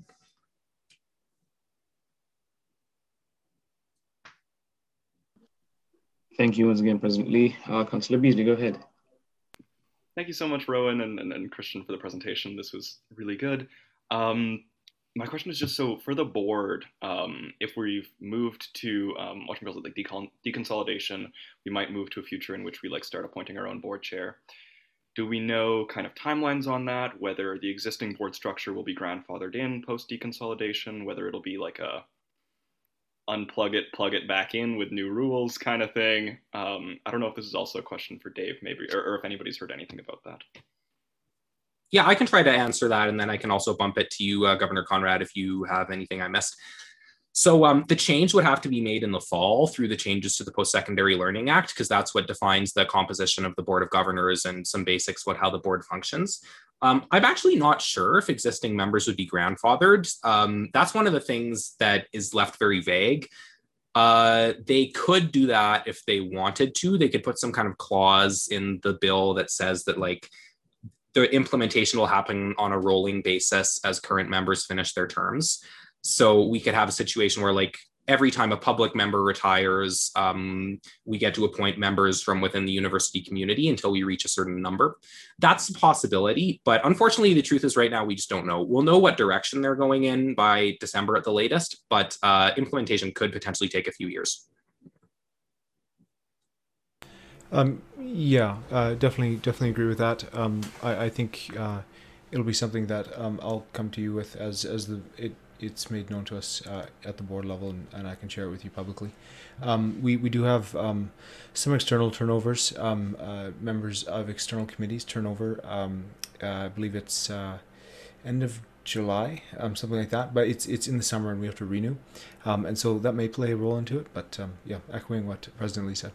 Thank you once again, President Lee. Councillor Beasley, go ahead. Thank you so much, Rowan and Christian, for the presentation. This was really good. My question is just, so for the board, if we've moved to what we call like deconsolidation, we might move to a future in which we like start appointing our own board chair. Do we know kind of timelines on that, whether the existing board structure will be grandfathered in post deconsolidation, whether it'll be like a unplug it, plug it back in with new rules kind of thing? I don't know if this is also a question for Dave, maybe, or if anybody's heard anything about that. Yeah, I can try to answer that, and then I can also bump it to you, Governor Conrad, if you have anything I missed. So the change would have to be made in the fall through the changes to the Post-Secondary Learning Act, because that's what defines the composition of the Board of Governors and some basics how the board functions. I'm actually not sure if existing members would be grandfathered. That's one of the things that is left very vague. They could do that if they wanted to. They could put some kind of clause in the bill that says that like the implementation will happen on a rolling basis as current members finish their terms. So we could have a situation where like every time a public member retires, we get to appoint members from within the university community until we reach a certain number. That's a possibility, but unfortunately, the truth is right now, we just don't know. We'll know what direction they're going in by December at the latest, but implementation could potentially take a few years. Yeah, definitely agree with that. I think it'll be something that I'll come to you with as it's made known to us at the board level, and I can share it with you publicly. We do have some external turnovers, members of external committees turnover. I believe it's end of July, something like that. But it's in the summer, and we have to renew, and so that may play a role into it. But yeah, echoing what President Lee said.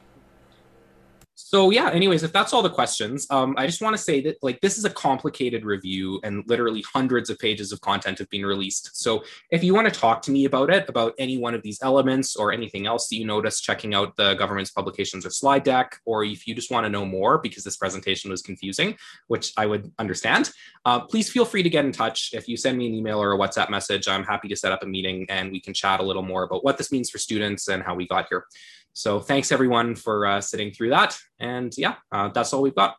So yeah, anyways, if that's all the questions, I just want to say that like this is a complicated review and literally hundreds of pages of content have been released. So if you want to talk to me about it, about any one of these elements or anything else that you notice, checking out the government's publications or slide deck, or if you just want to know more because this presentation was confusing, which I would understand, please feel free to get in touch. If you send me an email or a WhatsApp message, I'm happy to set up a meeting and we can chat a little more about what this means for students and how we got here. So thanks everyone for sitting through that. And yeah, that's all we've got.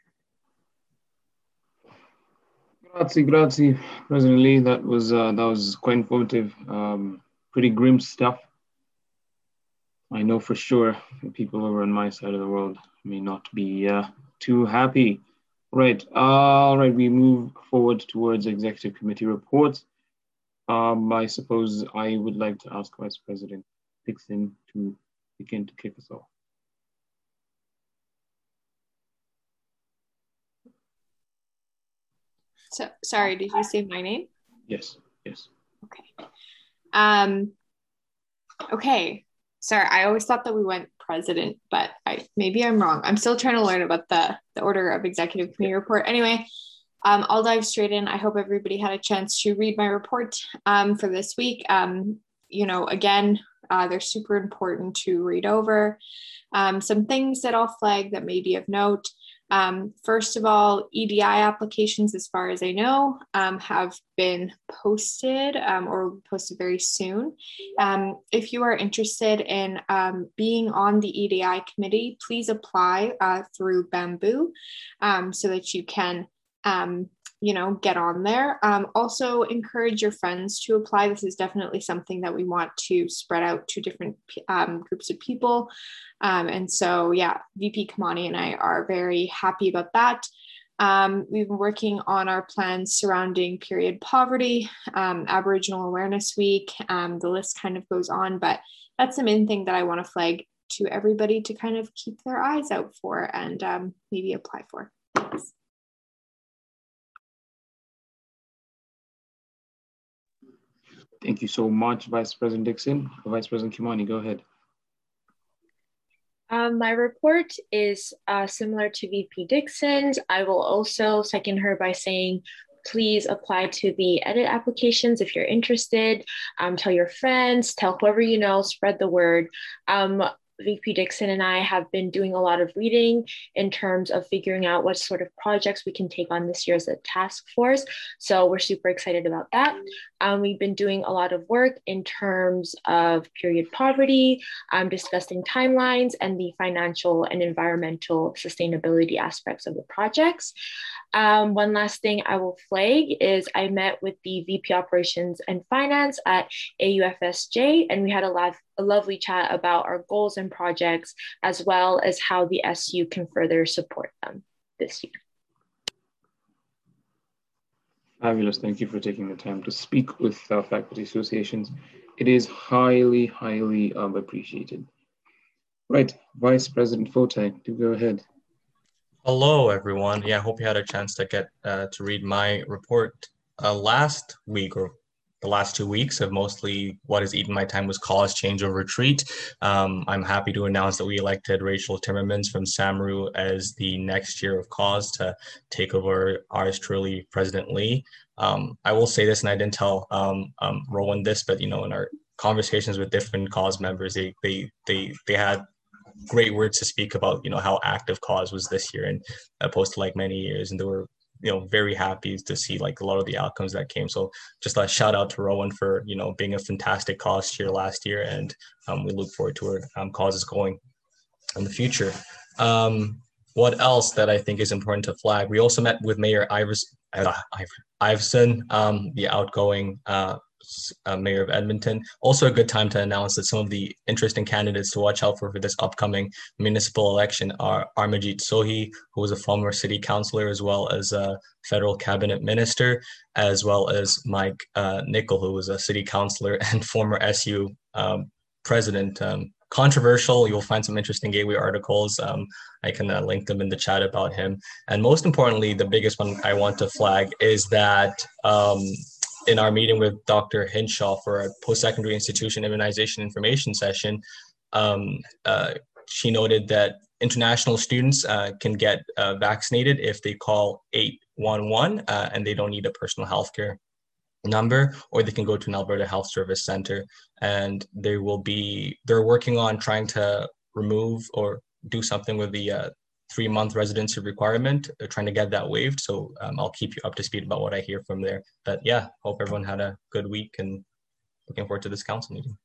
Grazie, President Lee. That was quite informative. Pretty grim stuff. I know for sure people over on my side of the world may not be too happy. Right. All right. We move forward towards executive committee reports. I suppose I would like to ask Vice President Dickson to begin to kick us off. So, sorry, did you say my name? Yes, yes. Okay. Okay. Sorry, I always thought that we went president, but maybe I'm wrong. I'm still trying to learn about the order of executive committee report. Anyway, I'll dive straight in. I hope everybody had a chance to read my report for this week. You know, again, they're super important to read over. Some things that I'll flag that may be of note. First of all, EDI applications, as far as I know, have been posted or posted very soon. If you are interested in being on the EDI committee, please apply through Bamboo so that you can you know, get on there. Also encourage your friends to apply. This is definitely something that we want to spread out to different groups of people. And so, yeah, VP Kamani and I are very happy about that. We've been working on our plans surrounding period poverty, Aboriginal Awareness Week. The list kind of goes on, but that's the main thing that I want to flag to everybody to kind of keep their eyes out for and maybe apply for. Thanks. Thank you so much, Vice President Dickson. Vice President Kimani, go ahead. My report is similar to VP Dickson's. I will also second her by saying, please apply to the edit applications if you're interested. Tell your friends, tell whoever you know, spread the word. VP Dickson and I have been doing a lot of reading in terms of figuring out what sort of projects we can take on this year as a task force. So we're super excited about that. We've been doing a lot of work in terms of period poverty, discussing timelines and the financial and environmental sustainability aspects of the projects. One last thing I will flag is I met with the VP Operations and Finance at AUFSJ, and we had a lovely chat about our goals and projects, as well as how the SU can further support them this year. Fabulous. Thank you for taking the time to speak with faculty associations. It is highly, highly appreciated. Right, Vice President Fote, do go ahead. Hello, everyone. Yeah, I hope you had a chance to get to read my report. Last week, or the last 2 weeks, of mostly what has eaten my time was cause change or retreat. I'm happy to announce that we elected Rachel Timmermans from SAMRU as the next chair of cause to take over ours truly, President Lee. I will say this, and I didn't tell Rowan this, but you know, in our conversations with different cause members, they had great words to speak about, you know, how active cause was this year and opposed to like many years, and they were, you know, very happy to see like a lot of the outcomes that came. So just a shout out to Rowan for, you know, being a fantastic cause chair last year, and we look forward to where causes going in the future. What else that I think is important to flag? We also met with Mayor Iveson, the outgoing Mayor of Edmonton. Also a good time to announce that some of the interesting candidates to watch out for this upcoming municipal election are Armajit Sohi, who was a former city councillor as well as a federal cabinet minister, as well as Mike Nickel, who was a city councillor and former SU president. Controversial. You'll find some interesting Gateway articles. I can link them in the chat about him. And most importantly, the biggest one I want to flag is that in our meeting with Dr. Hinshaw for a post-secondary institution immunization information session, she noted that international students can get vaccinated if they call 811 and they don't need a personal healthcare number, or they can go to an Alberta Health Service Center, and they're working on trying to remove or do something with the 3-month residency requirement. They're trying to get that waived. So I'll keep you up to speed about what I hear from there. But yeah, hope everyone had a good week and looking forward to this council meeting.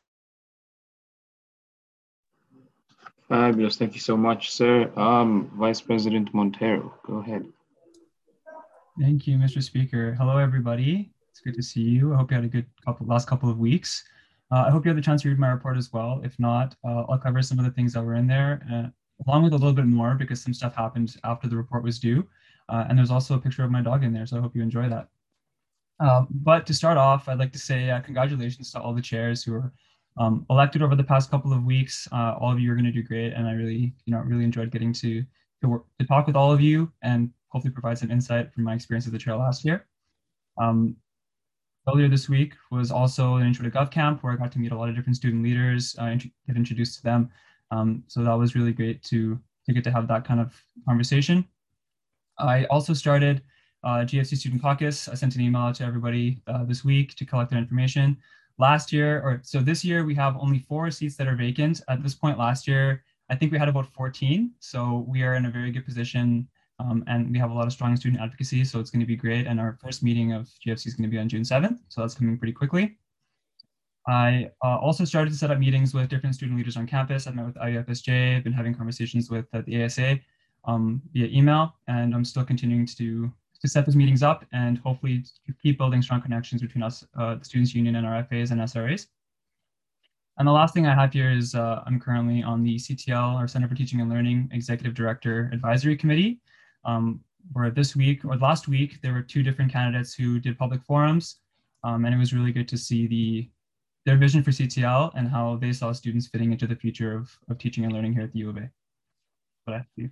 Fabulous. Thank you so much, sir. Vice President Montero, go ahead. Thank you, Mr. Speaker. Hello, everybody. It's good to see you. I hope you had a good last couple of weeks. I hope you had the chance to read my report as well. If not, I'll cover some of the things that were in there, along with a little bit more because some stuff happened after the report was due. And there's also a picture of my dog in there, so I hope you enjoy that. But to start off, I'd like to say congratulations to all the chairs who were elected over the past couple of weeks. All of you are going to do great, and I really enjoyed getting to talk with all of you and hopefully provide some insight from my experience as the chair last year. Earlier this week was also an Intro to Gov camp where I got to meet a lot of different student leaders, get introduced to them. So that was really great to get to have that kind of conversation. I also started GFC Student Caucus. I sent an email out to everybody this week to collect their information. This year we have only 4 seats that are vacant. At this point last year, I think we had about 14. So we are in a very good position. And we have a lot of strong student advocacy, so it's going to be great. And our first meeting of GFC is going to be on June 7th, so that's coming pretty quickly. I also started to set up meetings with different student leaders on campus. I've met with IUFSJ, I've been having conversations with the ASA via email, and I'm still continuing to set those meetings up and hopefully keep building strong connections between us, the Students' Union and our FAs and SRAs. And the last thing I have here is I'm currently on the CTL, or Center for Teaching and Learning Executive Director Advisory Committee. Where last week, there were 2 different candidates who did public forums, and it was really good to see their vision for CTL and how they saw students fitting into the future of teaching and learning here at the U of A. But I have to.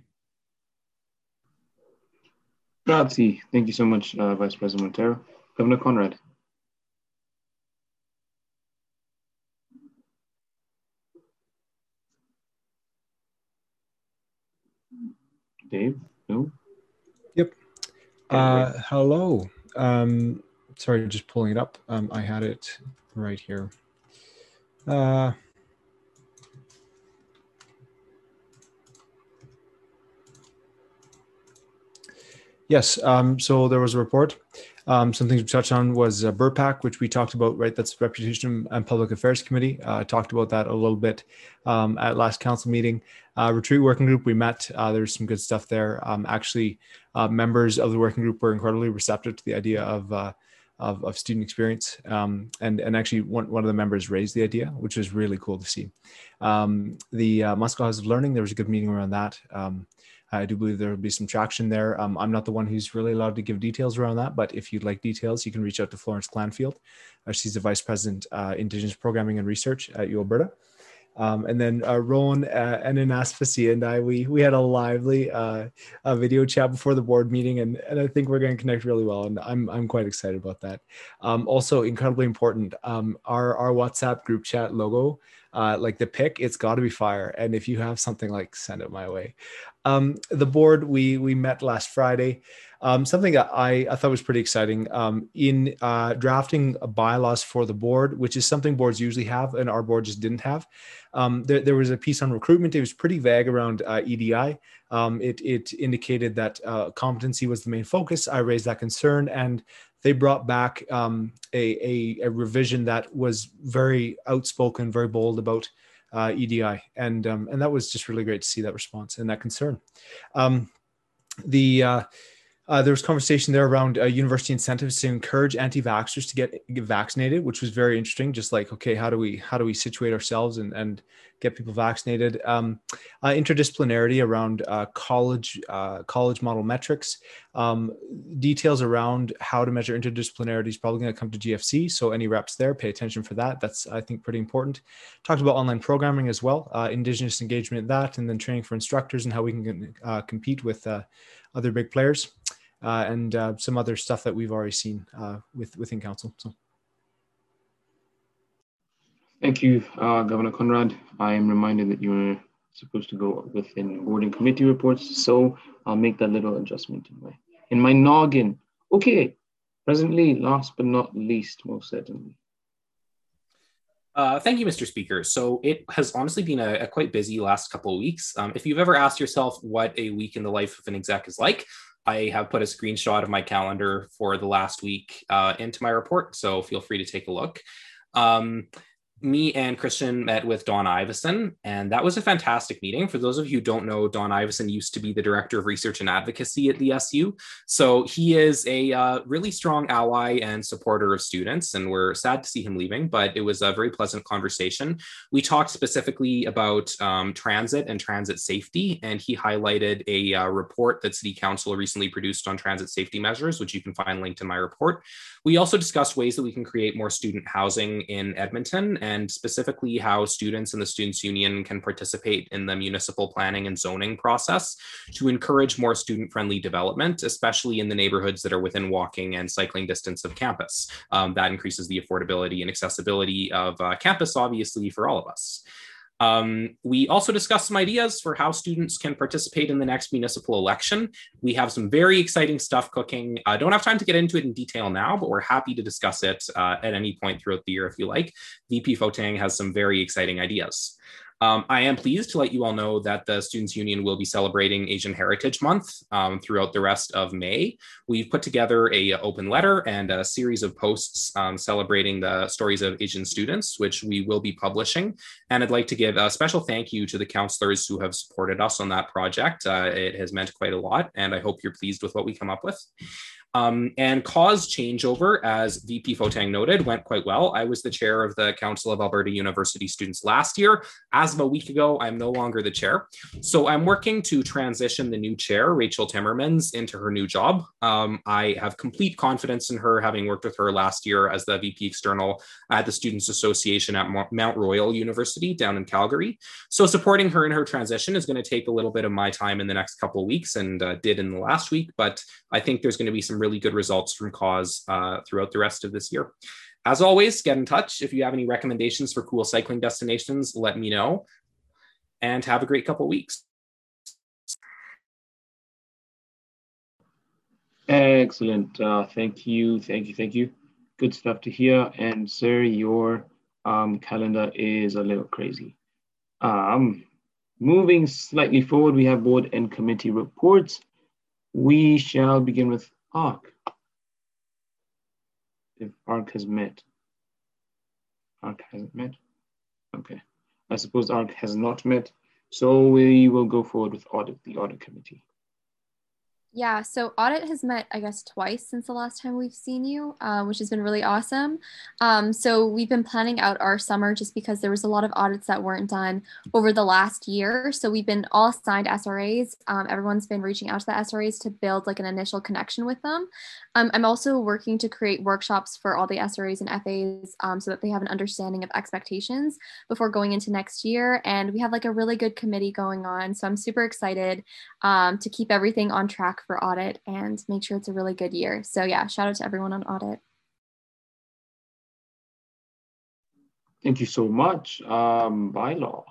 Grazie. Thank you so much, Vice President Montero. Governor Conrad. Dave? No? Yep. Hello. Sorry, just pulling it up. I had it right here. Yes, so there was a report. Some things we touched on was BURPAC, which we talked about, right? That's Reputation and Public Affairs Committee. Talked about that a little bit at last council meeting. Retreat Working Group, we met. There's some good stuff there. Actually, members of the working group were incredibly receptive to the idea of student experience. And actually, one of the members raised the idea, which was really cool to see. The Muscle House of Learning, there was a good meeting around that. I do believe there will be some traction there. I'm not the one who's really allowed to give details around that, but if you'd like details, you can reach out to Florence Clanfield. She's the Vice President, Indigenous Programming and Research at U Alberta. And then Rowan and Anastasia and I, we had a lively video chat before the board meeting, and I think we're going to connect really well, and I'm quite excited about that. Also, incredibly important, our WhatsApp group chat logo, like the pic, it's got to be fire, and if you have something, like, send it my way. The board, we met last Friday. Something that I thought was pretty exciting in drafting bylaws for the board, which is something boards usually have and our board just didn't have. There was a piece on recruitment. It was pretty vague around EDI. It indicated that competency was the main focus. I raised that concern, and they brought back a revision that was very outspoken, very bold about EDI, and that was just really great to see that response and that concern. There was conversation there around university incentives to encourage anti-vaxxers to get vaccinated, which was very interesting. Just like, okay, how do we situate ourselves and get people vaccinated? Interdisciplinarity around college model metrics. Details around how to measure interdisciplinarity is probably going to come to GFC. So any reps there, pay attention for that. That's, I think, pretty important. Talked about online programming as well, Indigenous engagement in that, and then training for instructors and how we can compete with other big players. And some other stuff that we've already seen within council. So, thank you, Governor Conrad. I am reminded that you're supposed to go within board and committee reports, so I'll make that little adjustment in my noggin. Okay, presently, last but not least, most certainly. Thank you, Mr. Speaker. So it has honestly been a quite busy last couple of weeks. If you've ever asked yourself what a week in the life of an exec is like, I have put a screenshot of my calendar for the last week into my report, so feel free to take a look. Me and Christian met with Don Iveson, and that was a fantastic meeting. For those of you who don't know, Don Iveson used to be the Director of Research and Advocacy at the SU. So he is a really strong ally and supporter of students, and we're sad to see him leaving, but it was a very pleasant conversation. We talked specifically about transit and transit safety, and he highlighted a report that City Council recently produced on transit safety measures, which you can find linked in my report. We also discussed ways that we can create more student housing in Edmonton, and specifically how students in the Students' Union can participate in the municipal planning and zoning process to encourage more student-friendly development, especially in the neighborhoods that are within walking and cycling distance of campus. That increases the affordability and accessibility of campus, obviously, for all of us. We also discussed some ideas for how students can participate in the next municipal election. We have some very exciting stuff cooking. I don't have time to get into it in detail now, but we're happy to discuss it at any point throughout the year if you like. VP Fotang has some very exciting ideas. I am pleased to let you all know that the Students' Union will be celebrating Asian Heritage Month throughout the rest of May. We've put together an open letter and a series of posts celebrating the stories of Asian students, which we will be publishing. And I'd like to give a special thank you to the counselors who have supported us on that project. It has meant quite a lot, and I hope you're pleased with what we come up with. And cause changeover, as VP Fotang noted, went quite well. I was the chair of the Council of Alberta University Students last year. As of a week ago, I'm no longer the chair. So I'm working to transition the new chair, Rachel Timmermans, into her new job. I have complete confidence in her, having worked with her last year as the VP External at the Students Association at Mount Royal University down in Calgary. So supporting her in her transition is going to take a little bit of my time in the next couple of weeks, and did in the last week, but I think there's going to be some really good results from cause throughout the rest of this year. As always, get in touch. If you have any recommendations for cool cycling destinations, let me know, and have a great couple weeks. Excellent. Thank you. Good stuff to hear. And sir, your calendar is a little crazy. Moving slightly forward, we have board and committee reports. We shall begin with ARC. If ARC has met. ARC hasn't met. Okay. I suppose ARC has not met. So we will go forward with audit, the audit committee. Yeah, so audit has met, I guess, twice since the last time we've seen you, which has been really awesome. So we've been planning out our summer just because there was a lot of audits that weren't done over the last year. So we've been all assigned SRAs. Everyone's been reaching out to the SRAs to build like an initial connection with them. I'm also working to create workshops for all the SRAs and FAs so that they have an understanding of expectations before going into next year. And we have like a really good committee going on. So I'm super excited to keep everything on track for audit and make sure it's a really good year. So yeah, shout out to everyone on audit. Thank you so much. Bylaw.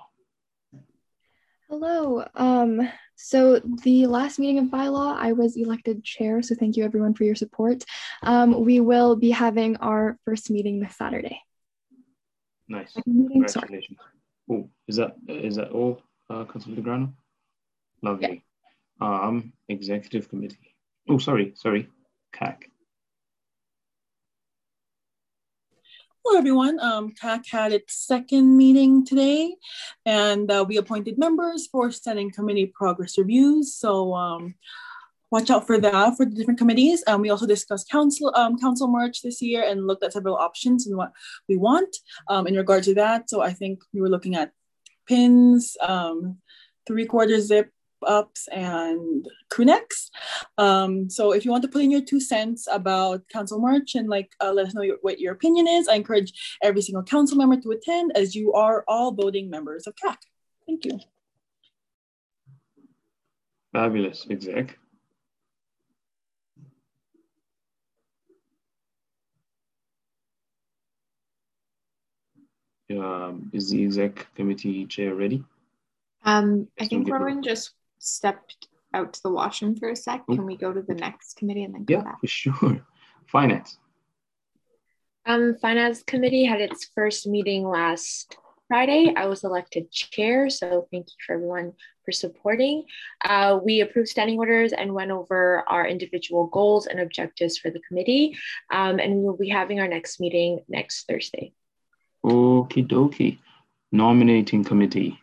Hello. So the last meeting of bylaw, I was elected chair. So thank you everyone for your support. We will be having our first meeting this Saturday. Nice. Congratulations. Oh, is that all, Councilor Legrano? Lovely. Yeah. Executive committee. Oh, sorry, CAC. Hello, everyone. CAC had its second meeting today, and we appointed members for standing committee progress reviews. So watch out for that for the different committees. We also discussed council march this year and looked at several options and what we want in regard to that. So I think we were looking at pins, 3/4 zip ups, and crew necks. So if you want to put in your 2 cents about council march and let us know what your opinion is, I encourage every single council member to attend, as you are all voting members of CAC. Thank you. Fabulous, exec. Is the exec committee chair ready? I think Rowan just stepped out to the washroom for a sec. Can we go to the next committee and then come back? For sure. Finance. Finance committee had its first meeting last Friday. I was elected chair, so thank you for everyone for supporting. We approved standing orders and went over our individual goals and objectives for the committee, and we will be having our next meeting next Thursday. Okie dokie. Nominating committee.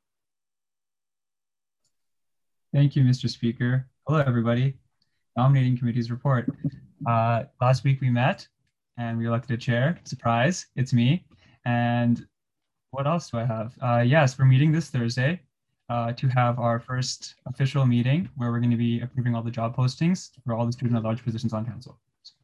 Thank you, Mr. Speaker. Hello, everybody. Nominating committee's report. Last week we met and we elected a chair. Surprise, it's me. And what else do I have? Yes, we're meeting this Thursday to have our first official meeting where we're going to be approving all the job postings for all the student at large positions on council.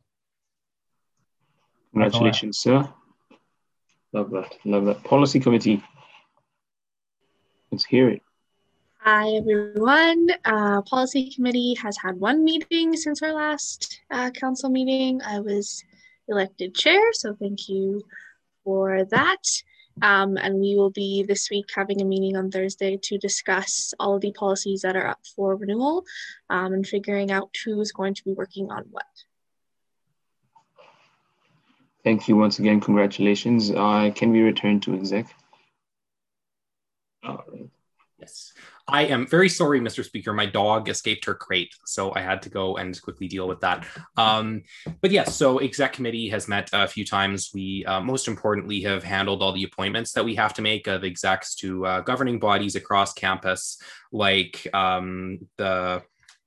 Congratulations, sir. Love that. Love that. Policy committee. Let's hear it. Hi, everyone. Policy committee has had 1 meeting since our last council meeting. I was elected chair, so thank you for that. And we will be this week having a meeting on Thursday to discuss all of the policies that are up for renewal and figuring out who is going to be working on what. Thank you once again. Congratulations. Can we return to exec? All right. Yes. I am very sorry, Mr. Speaker. My dog escaped her crate, so I had to go and quickly deal with that. But yes, so exec committee has met a few times. We most importantly have handled all the appointments that we have to make of execs to governing bodies across campus, like the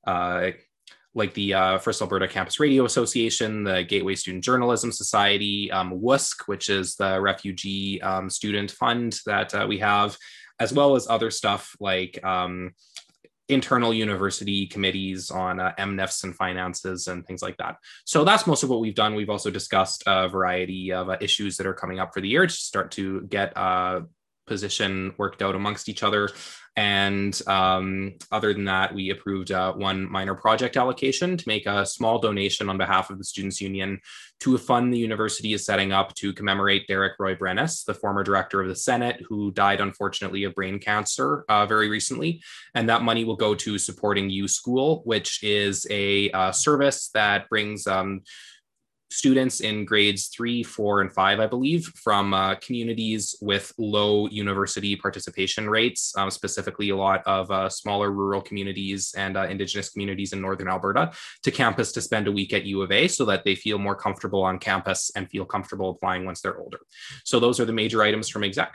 First Alberta Campus Radio Association, the Gateway Student Journalism Society, WUSC, which is the refugee student fund that we have, as well as other stuff like internal university committees on MNIFs and finances and things like that. So that's most of what we've done. We've also discussed a variety of issues that are coming up for the year to start to get position worked out amongst each other. And other than that, we approved 1 minor project allocation to make a small donation on behalf of the Students' Union to a fund the university is setting up to commemorate Derek Roy Brenes, the former director of the Senate, who died unfortunately of brain cancer very recently. And that money will go to supporting U School, which is a service that brings students in grades 3, 4, and 5, I believe, from communities with low university participation rates, specifically a lot of smaller rural communities and Indigenous communities in Northern Alberta, to campus to spend a week at U of A so that they feel more comfortable on campus and feel comfortable applying once they're older. So those are the major items from exec.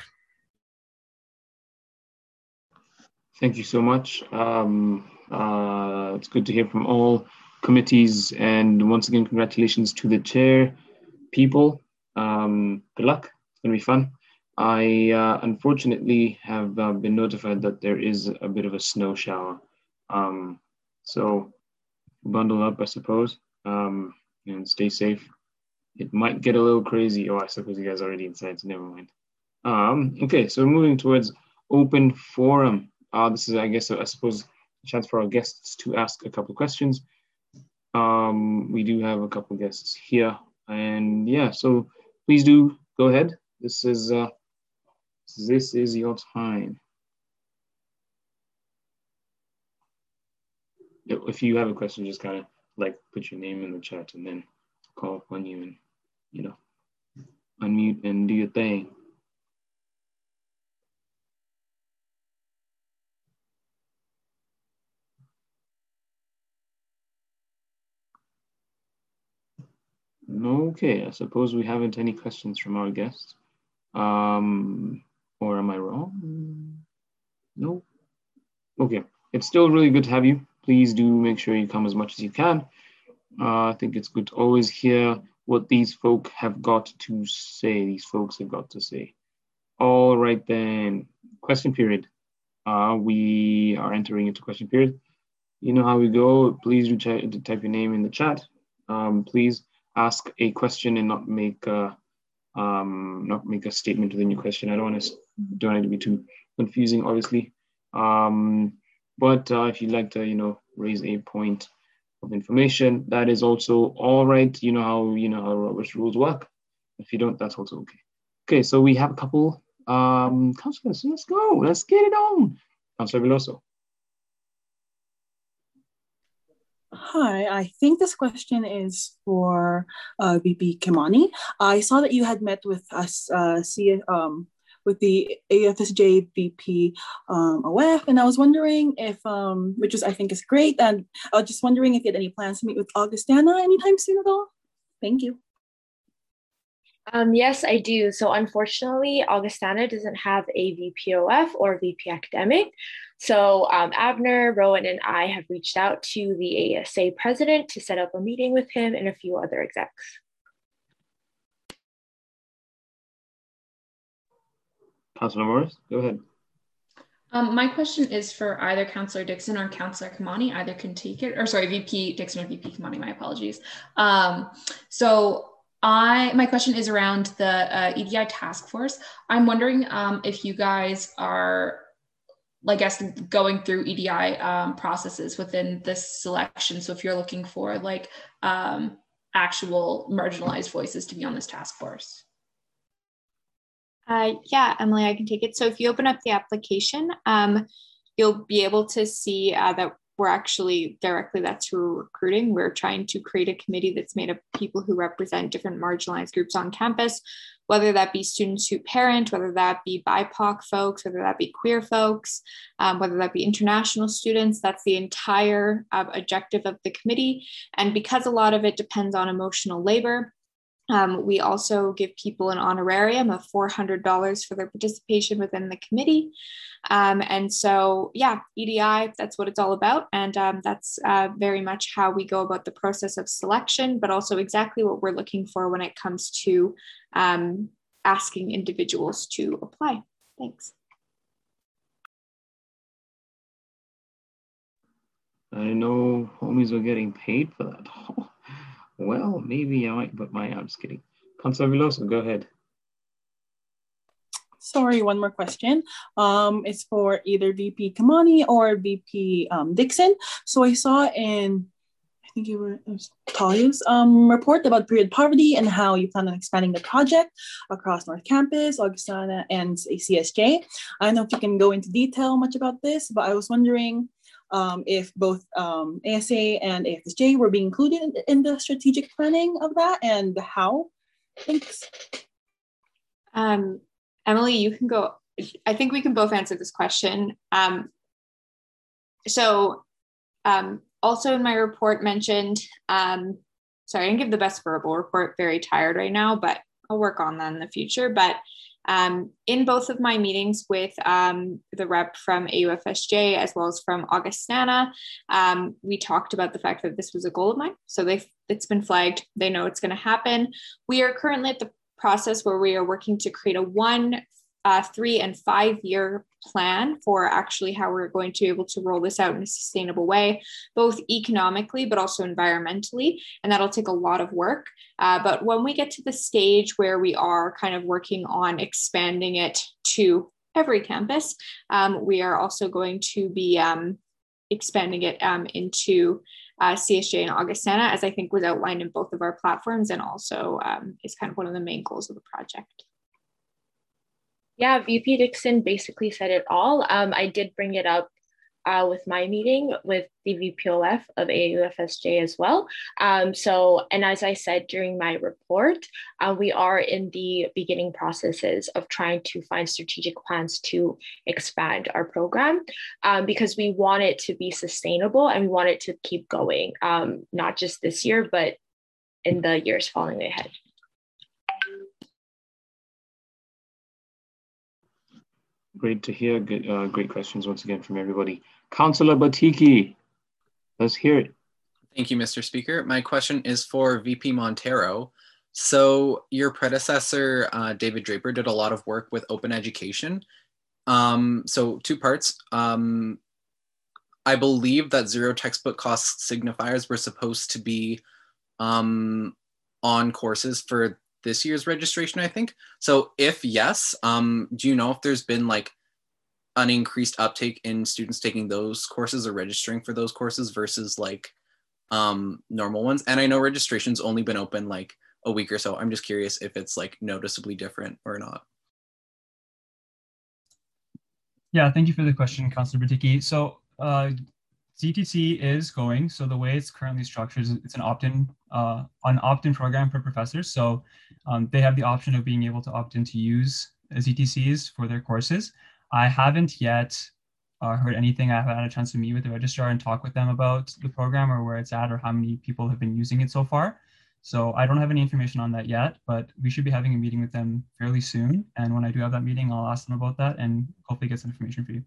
Thank you so much. It's good to hear from all committees, and once again, congratulations to the chair people. Good luck. It's gonna be fun. I unfortunately have been notified that there is a bit of a snow shower. So bundle up, I suppose, and stay safe. It might get a little crazy. Oh, I suppose you guys are already inside, so never mind. Okay, so moving towards open forum. This is, I suppose, a chance for our guests to ask a couple questions. We do have a couple guests here, and yeah, so please do go ahead. This is your time. If you have a question, just kind of put your name in the chat and then call upon you and unmute and do your thing. Okay, I suppose we haven't any questions from our guests. Or am I wrong? No? Okay, it's still really good to have you. please do make sure you come as much as you can. I think it's good to always hear what these folk have got to say. These folks have got to say. All right then, question period. We are entering into question period. You know how we go. Please do type your name in the chat. Please ask a question and not make a statement within your question. I don't want it to be too confusing, obviously. But if you'd like to, raise a point of information, that is also all right. You know how Robert's rules work. If you don't, that's also okay. Okay, so we have a couple councillors. So let's go. Let's get it on. Councillor Veloso. Hi, I think this question is for VP Kimani. I saw that you had met with us, with the AFSJ VP OF, and I was wondering if, I think is great, and I was just wondering if you had any plans to meet with Augustana anytime soon at all. Thank you. Yes, I do. So unfortunately, Augustana doesn't have a VPOF or VP academic. So Abner, Rowan, and I have reached out to the ASA president to set up a meeting with him and a few other execs. Councilor Morris, go ahead. My question is for either Councillor Dixon or Councillor Kimani. Either can take it, or sorry, VP Dixon or VP Kimani. My apologies. My question is around the EDI task force. I'm wondering if you guys are, I guess, going through EDI processes within this selection. So if you're looking for actual marginalized voices to be on this task force. Yeah, Emily, I can take it. So if you open up the application, you'll be able to see that we're actually that's who we're recruiting. We're trying to create a committee that's made of people who represent different marginalized groups on campus, whether that be students who parent, whether that be BIPOC folks, whether that be queer folks, whether that be international students. That's the entire objective of the committee. And because a lot of it depends on emotional labor, we also give people an honorarium of $400 for their participation within the committee. And so, yeah, EDI, that's what it's all about. And that's very much how we go about the process of selection, but also exactly what we're looking for when it comes to asking individuals to apply. Thanks. I didn't know homies were getting paid for that. Well, maybe I might, but I'm just kidding. Councilor Veloso, go ahead. Sorry, one more question. It's for either VP Kimani or VP Dixon. So I saw in, I think it was Talia's report about period poverty and how you plan on expanding the project across North Campus, Augustana, and CSJ. I don't know if you can go into detail much about this, but I was wondering if both ASA and AFSJ were being included in the strategic planning of that and how. Thanks. Emily, you can go. I think we can both answer this question. Also in my report mentioned, sorry, I didn't give the best verbal report, very tired right now, but I'll work on that in the future. But in both of my meetings with the rep from AUFSJ as well as from Augustana, we talked about the fact that this was a goal of mine. So it's been flagged. They know it's going to happen. We are currently at the process where we are working to create a 1, 3, and 5 year plan for actually how we're going to be able to roll this out in a sustainable way, both economically, but also environmentally. And that'll take a lot of work. But when we get to the stage where we are kind of working on expanding it to every campus, we are also going to be expanding it into CSJ and Augustana, as I think was outlined in both of our platforms, and also is kind of one of the main goals of the project. Yeah, VP Dixon basically said it all. I did bring it up with my meeting with the VPOF of AUFSJ as well. And as I said during my report, we are in the beginning processes of trying to find strategic plans to expand our program because we want it to be sustainable and we want it to keep going, not just this year, but in the years following ahead. Great to hear. Great questions once again from everybody. Councillor Batiki. Let's hear it. Thank you, Mr. Speaker. My question is for VP Montero. So your predecessor, David Draper, did a lot of work with open education. So two parts. I believe that zero textbook cost signifiers were supposed to be on courses for this year's registration, I think. So if yes, do you know if there's been like an increased uptake in students taking those courses or registering for those courses versus like normal ones? And I know registration's only been open like a week or so. I'm just curious if it's like noticeably different or not. Yeah, thank you for the question, Councilor Batiki. So ZTC is going. So the way it's currently structured is it's an opt-in program for professors. So they have the option of being able to opt in to use ZTCs for their courses. I haven't yet heard anything. I haven't had a chance to meet with the registrar and talk with them about the program or where it's at or how many people have been using it so far. So I don't have any information on that yet, but we should be having a meeting with them fairly soon. And when I do have that meeting, I'll ask them about that and hopefully get some information for you.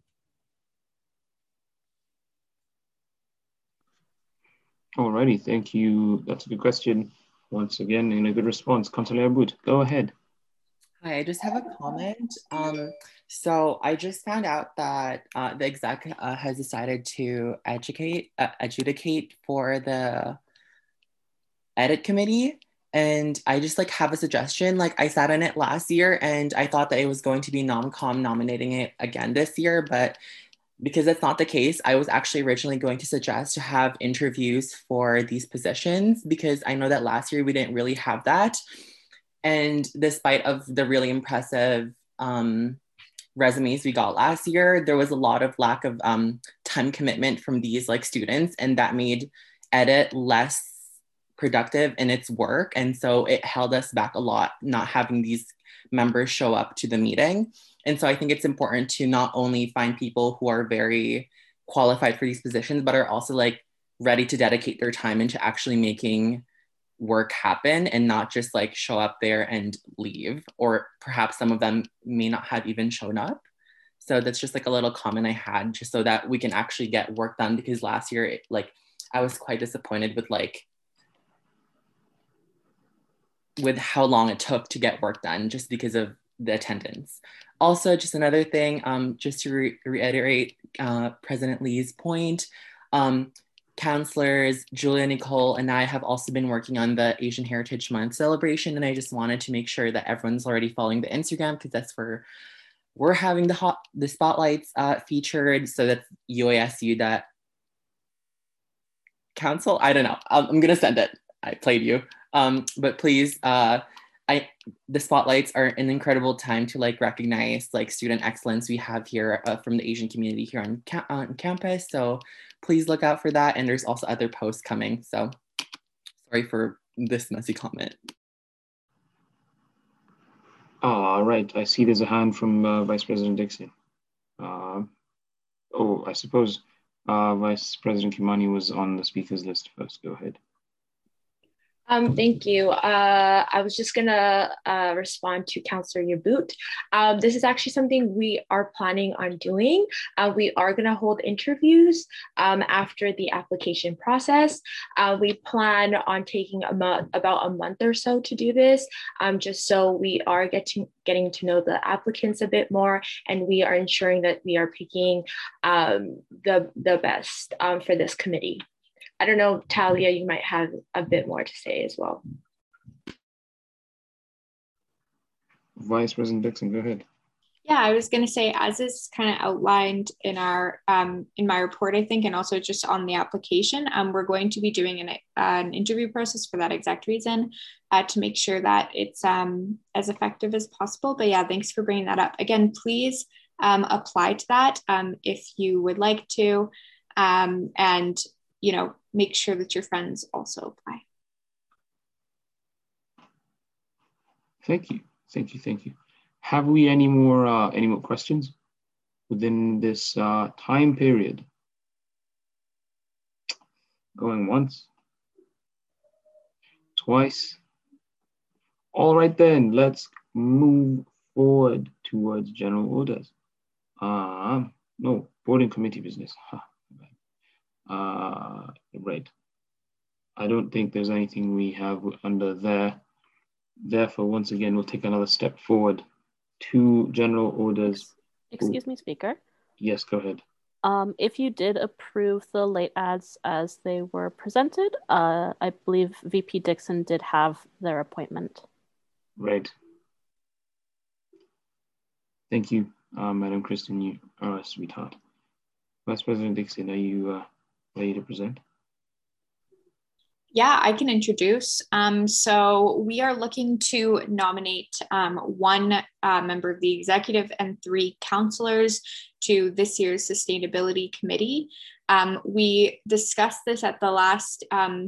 Alrighty, thank you. That's a good question. Once again, in a good response. Councillor Aboud, go ahead. Hi, I just have a comment. So I just found out that the exec has decided to adjudicate for the edit committee. And I just like have a suggestion. Like I sat in it last year and I thought that it was going to be NomCom nominating it again this year, but because that's not the case, I was actually originally going to suggest to have interviews for these positions because I know that last year we didn't really have that. And despite of the really impressive resumes we got last year, there was a lot of lack of time commitment from these like students, and that made edit less productive in its work. And so it held us back a lot, not having these members show up to the meeting. And so I think it's important to not only find people who are very qualified for these positions, but are also like ready to dedicate their time into actually making work happen and not just like show up there and leave, or perhaps some of them may not have even shown up. So that's just like a little comment I had just so that we can actually get work done, because last year, I was quite disappointed with how long it took to get work done just because of the attendance. Also, just another thing, just to reiterate President Lee's point, Councillors Julia Nicole and I have also been working on the Asian Heritage Month celebration, and I just wanted to make sure that everyone's already following the Instagram, because that's where we're having the spotlights featured. So that's UASU that council. I don't know. I'm gonna send it. I played you. But please, the spotlights are an incredible time to like recognize like student excellence we have here from the Asian community here on campus. So please look out for that. And there's also other posts coming. So sorry for this messy comment. All right, I see there's a hand from Vice President Dixon. I suppose Vice President Kimani was on the speakers list first. Go ahead. Thank you. I was just gonna respond to Councillor Yabout. This is actually something we are planning on doing. We are gonna hold interviews after the application process. We plan on taking about a month or so to do this, just so we are getting to know the applicants a bit more, and we are ensuring that we are picking the best for this committee. I don't know, Talia, you might have a bit more to say as well. Vice President Dixon, go ahead. Yeah, I was going to say, as is kind of outlined in our in my report, I think, and also just on the application, we're going to be doing an interview process for that exact reason, to make sure that it's as effective as possible. But yeah, thanks for bringing that up. Again, please apply to that if you would like to, and make sure that your friends also apply. Thank you. Have we any more questions within this time period? Going once, twice. All right then, let's move forward towards general orders. No, boarding committee business. Right. I don't think there's anything we have under there. Therefore, once again, we'll take another step forward to general orders. Excuse me, Speaker. Yes, go ahead. If you did approve the late ads as they were presented, I believe VP Dixon did have their appointment. Right. Thank you, Madam Kristen. You are a sweetheart. Vice President Dixon, are you ready to present? Yeah, I can introduce. So we are looking to nominate one member of the executive and 3 counselors to this year's Sustainability Committee. We discussed this at the last,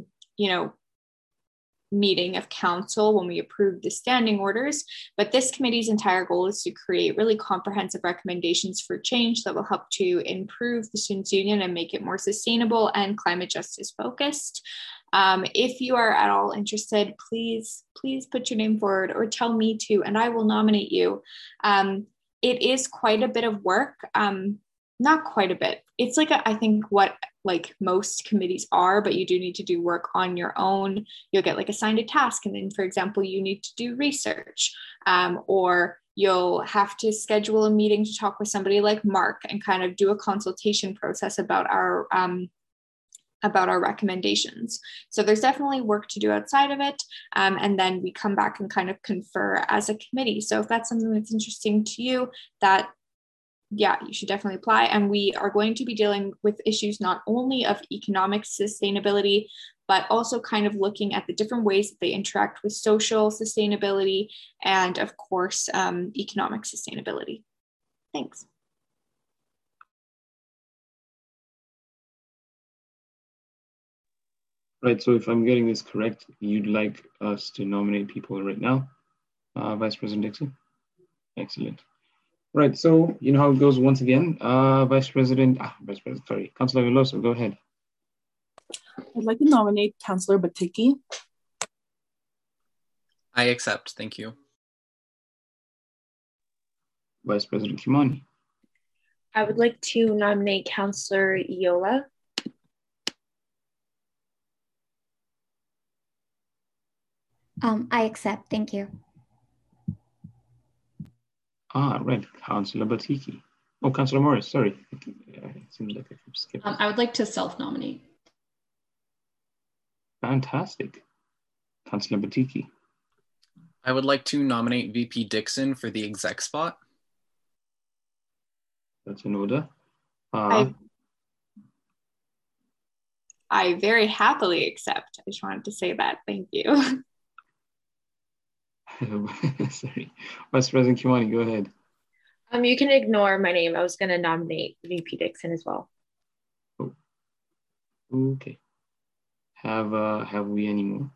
meeting of council when we approved the standing orders, but this committee's entire goal is to create really comprehensive recommendations for change that will help to improve the Students' Union and make it more sustainable and climate justice focused. If you are at all interested, please put your name forward or tell me to, and I will nominate you. It is quite a bit of work. Not quite a bit. It's like, I think what like most committees are, but you do need to do work on your own. You'll get like assigned a task. And then, for example, you need to do research, or you'll have to schedule a meeting to talk with somebody like Mark and kind of do a consultation process about our recommendations. So there's definitely work to do outside of it. And then we come back and kind of confer as a committee. So if that's something that's interesting to you, yeah, you should definitely apply. And we are going to be dealing with issues not only of economic sustainability, but also kind of looking at the different ways that they interact with social sustainability and, of course, economic sustainability. Thanks. Right, so if I'm getting this correct, you'd like us to nominate people right now, Vice President Dixon? Excellent. Right, so you know how it goes once again. Councilor Veloso, go ahead. I'd like to nominate Councilor Batiki. I accept, thank you. Vice President Kimani. I would like to nominate Councilor Yola. I accept, thank you. Right, Councilor Batiki. Oh, Councilor Morris, sorry. It seems like I keep skipping. I would like to self-nominate. Fantastic. Councilor Batiki. I would like to nominate VP Dixon for the exec spot. That's in order. I very happily accept. I just wanted to say that. Thank you. Sorry. Vice President Kimani, go ahead. You can ignore my name. I was going to nominate VP Dixon as well. Oh. Okay. Have we any more?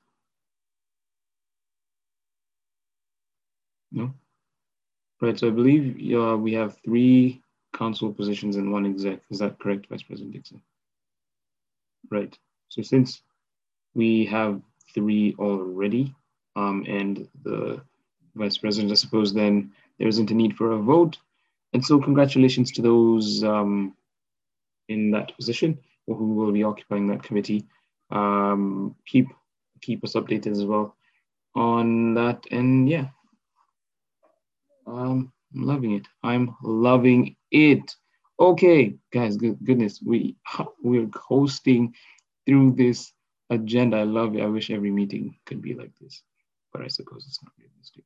No? Right, so I believe we have 3 council positions and 1 exec. Is that correct, Vice President Dixon? Right. So since we have 3 already, and the Vice President, I suppose then there isn't a need for a vote. And so congratulations to those in that position or who will be occupying that committee. Keep us updated as well on that. And yeah, I'm loving it. I'm loving it. Okay, guys, goodness, we're coasting through this agenda. I love it. I wish every meeting could be like this, but I suppose it's not realistic.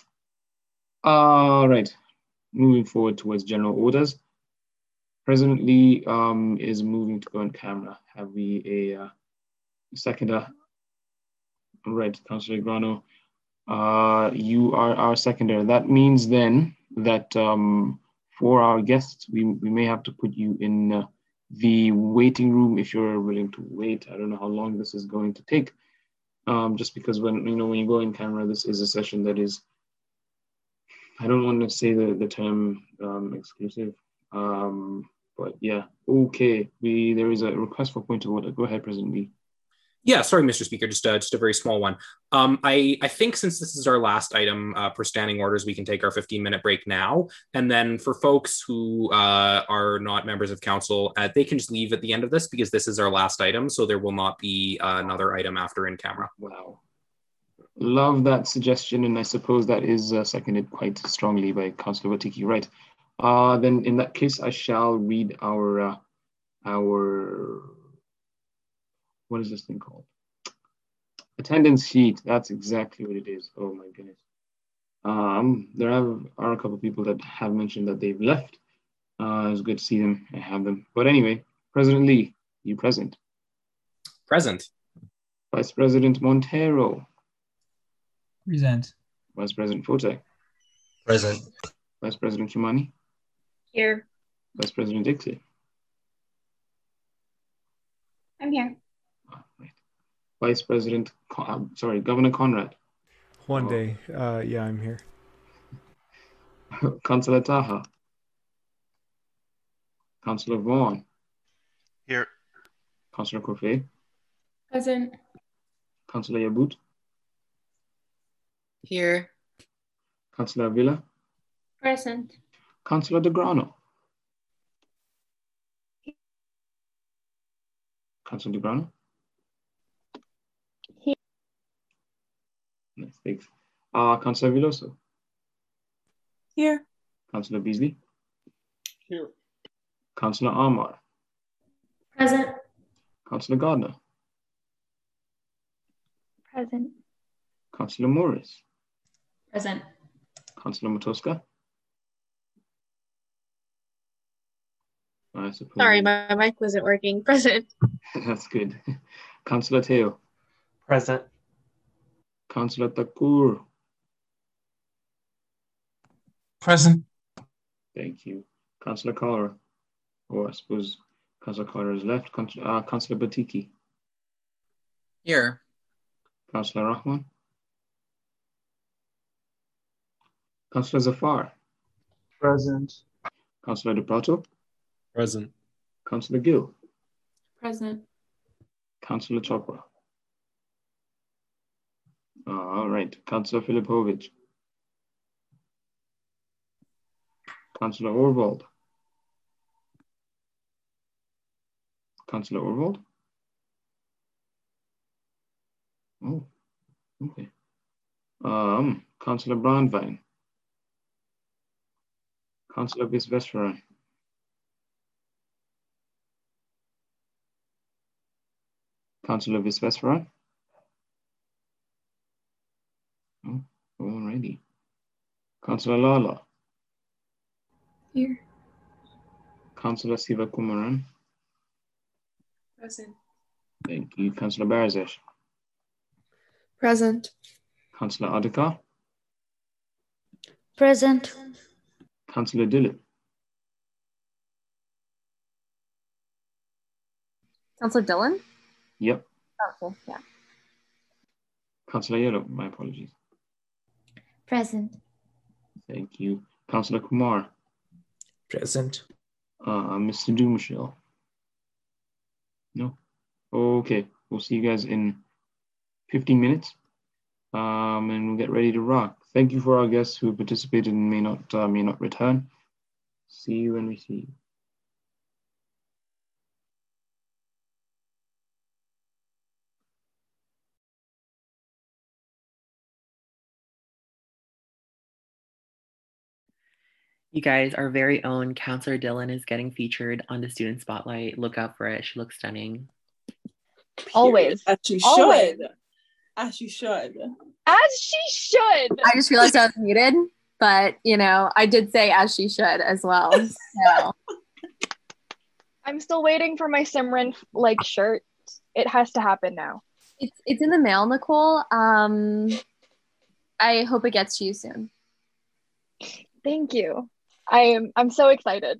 All right, moving forward towards general orders. President Lee is moving to go on camera. Have we a seconder? All right, Councilor Grano, you are our seconder. That means then that for our guests, we may have to put you in the waiting room if you're willing to wait. I don't know how long this is going to take. Just because when you go in camera, this is a session that is, I don't want to say the term exclusive, but yeah, okay. There is a request for point of order. Go ahead, President Lee. Yeah, sorry, Mr. Speaker, just a very small one. I think since this is our last item per standing orders, we can take our 15-minute break now. And then for folks who are not members of council, they can just leave at the end of this because this is our last item. So there will not be another item after in camera. Wow. Love that suggestion. And I suppose that is seconded quite strongly by Councillor Watiki. Right. Then in that case, I shall read our what is this thing called? Attendance sheet. That's exactly what it is. Oh my goodness. There are a couple of people that have mentioned that they've left. It's good to see them and have them. But anyway, President Lee, you present. Present. Vice President Montero. Present. Vice President Fote. Present. Vice President Kimani. Here. Vice President Dixie. I'm here. Vice President, Governor Conrad. One day. Yeah, I'm here. Councillor Taha. Councillor Vaughan. Here. Councillor Kofe. Present. Councillor Yabut. Here. Councillor Avila. Present. Councillor DeGrano. Councillor DeGrano. Here. Nice, thanks. Councillor Veloso. Here. Councillor Beasley. Here. Councillor Amar. Present. Councillor Gardner. Present. Councillor Morris. Present. Councillor Matoska. I suppose. Sorry, my mic wasn't working. Present. That's good. Councillor Teo. Present. Councillor Thakur. Present. Thank you. Councillor Collar. Or I suppose Councillor Collar is left. Councillor Batiki. Here. Councillor Rahman. Councillor Zafar. Present. Councillor De Prato. Present. Councillor Gill. Present. Councillor Chopra. All right. Councillor Filipovich. Councillor Orvald. Councillor Orvald? Oh, okay. Councillor Brandwein. Councillor Visvesvaran. Councillor Visvesvaran. Oh, alrighty. Councillor Lala. Here. Councillor Siva Kumaran. Present. Thank you. Councillor Barzesh. Present. Councillor Adhikar. Present. Councillor Dillon. Councillor Dillon? Yep. Okay, yeah. Councillor Yellow, my apologies. Present. Thank you. Councillor Kumar. Present. Mr. Dumichel. No? Okay. We'll see you guys in 15 minutes. And we'll get ready to rock. Thank you for our guests who participated and may not return. See you when we see you. You guys, our very own Councillor Dillon is getting featured on the Student Spotlight. Look out for it. She looks stunning. Always. As she Always. should. As she should. As she should. I just realized I was muted, but I did say as she should as well. So. I'm still waiting for my Simran shirt. It has to happen now. It's in the mail, Nicole. I hope it gets to you soon. Thank you. I'm so excited.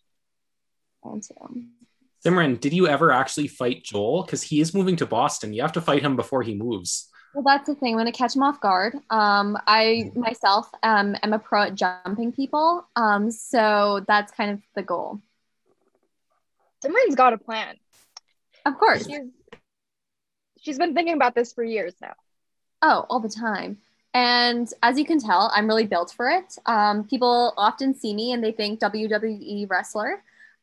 Simran, did you ever actually fight Joel? Because he is moving to Boston. You have to fight him before he moves. Well, that's the thing. I'm going to catch him off guard. I myself am a pro at jumping people. So that's kind of the goal. Simran's got a plan. Of course. She's She's been thinking about this for years now. Oh, all the time. And as you can tell, I'm really built for it. People often see me and they think WWE wrestler.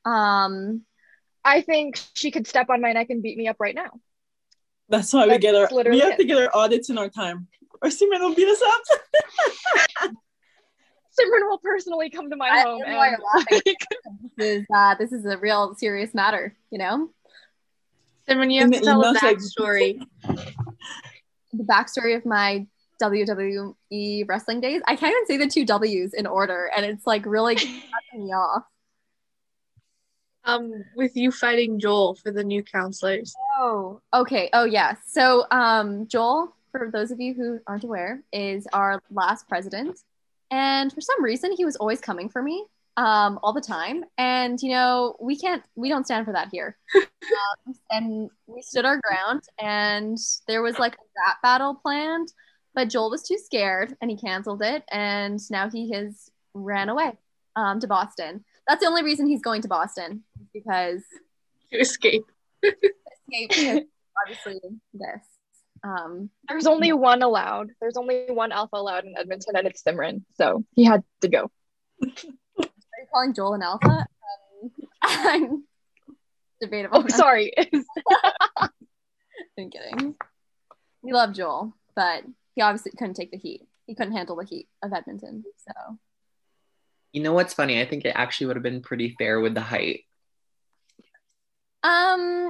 I think she could step on my neck and beat me up right now. That's why we have to get our audits in our time. Or Simran will beat us up. Simran will personally come to my home. I know why you're laughing. This is a real serious matter, you know? Simran, you have to tell the backstory. The backstory of my WWE wrestling days. I can't even say the 2 W's in order, and it's like really cutting me off. With you fighting Joel for the new counselors. Oh, okay. Oh, yeah. So, Joel, for those of you who aren't aware, is our last president. And for some reason, he was always coming for me all the time. And, you know, we don't stand for that here. And we stood our ground, and there was like a rap battle planned, but Joel was too scared and he canceled it. And now he has ran away to Boston. That's the only reason he's going to Boston, because to escape. Because obviously this. There's only one allowed. There's only one alpha allowed in Edmonton, and it's Simran. So he had to go. Are you calling Joel an alpha? I'm debatable. Oh, sorry. I'm kidding. We love Joel, but he obviously couldn't take the heat. He couldn't handle the heat of Edmonton. So. You know what's funny? I think it actually would have been pretty fair with the height. I'm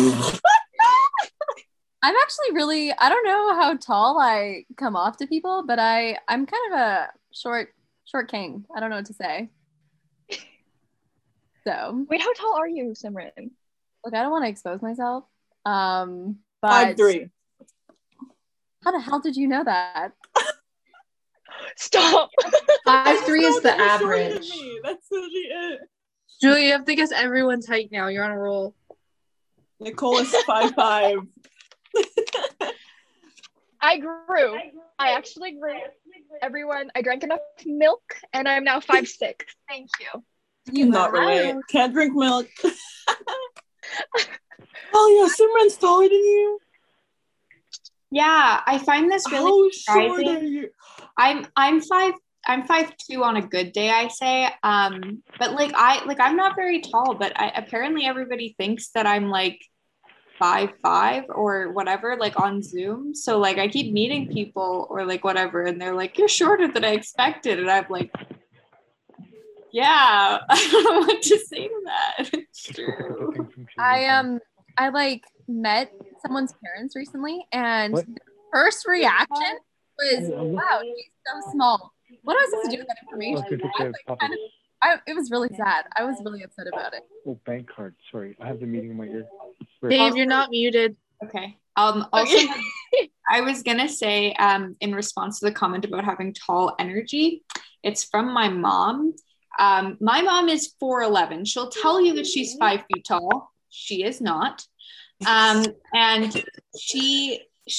actually really, I don't know how tall I come off to people, but I'm kind of a short king. I don't know what to say. So. Wait, how tall are you, Simran? Look, I don't want to expose myself. But 5'3". How the hell did you know that? Stop. 5'3" is the average. That's literally it. Julie, you have to guess everyone's height now. You're on a roll. Nicole is 5'5". I grew. I actually grew. Everyone, I drank enough milk, and I'm now 5'6". Thank you. You not relate. Can't drink milk. Oh yeah, Simran's taller than you. Yeah, I find this really surprising. Short are you? I'm 5'2" on a good day, I say. But I'm not very tall, but apparently everybody thinks that I'm like 5'5" or whatever, like on Zoom. So like I keep meeting people or like whatever, and they're like, "You're shorter than I expected," and I'm like, "Yeah, I don't know what to say to that." It's true. I like met someone's parents recently, and the first reaction was, "Wow, she's so small. What am I supposed to do with that information?" It was really sad. I was really upset about it. Oh, bank card. Sorry, I have the meeting in my ear. Dave, you're not muted. Okay. Also, I was gonna say, in response to the comment about having tall energy, it's from my mom. My mom is 4'11". She'll tell you that she's 5 feet tall. She is not. And she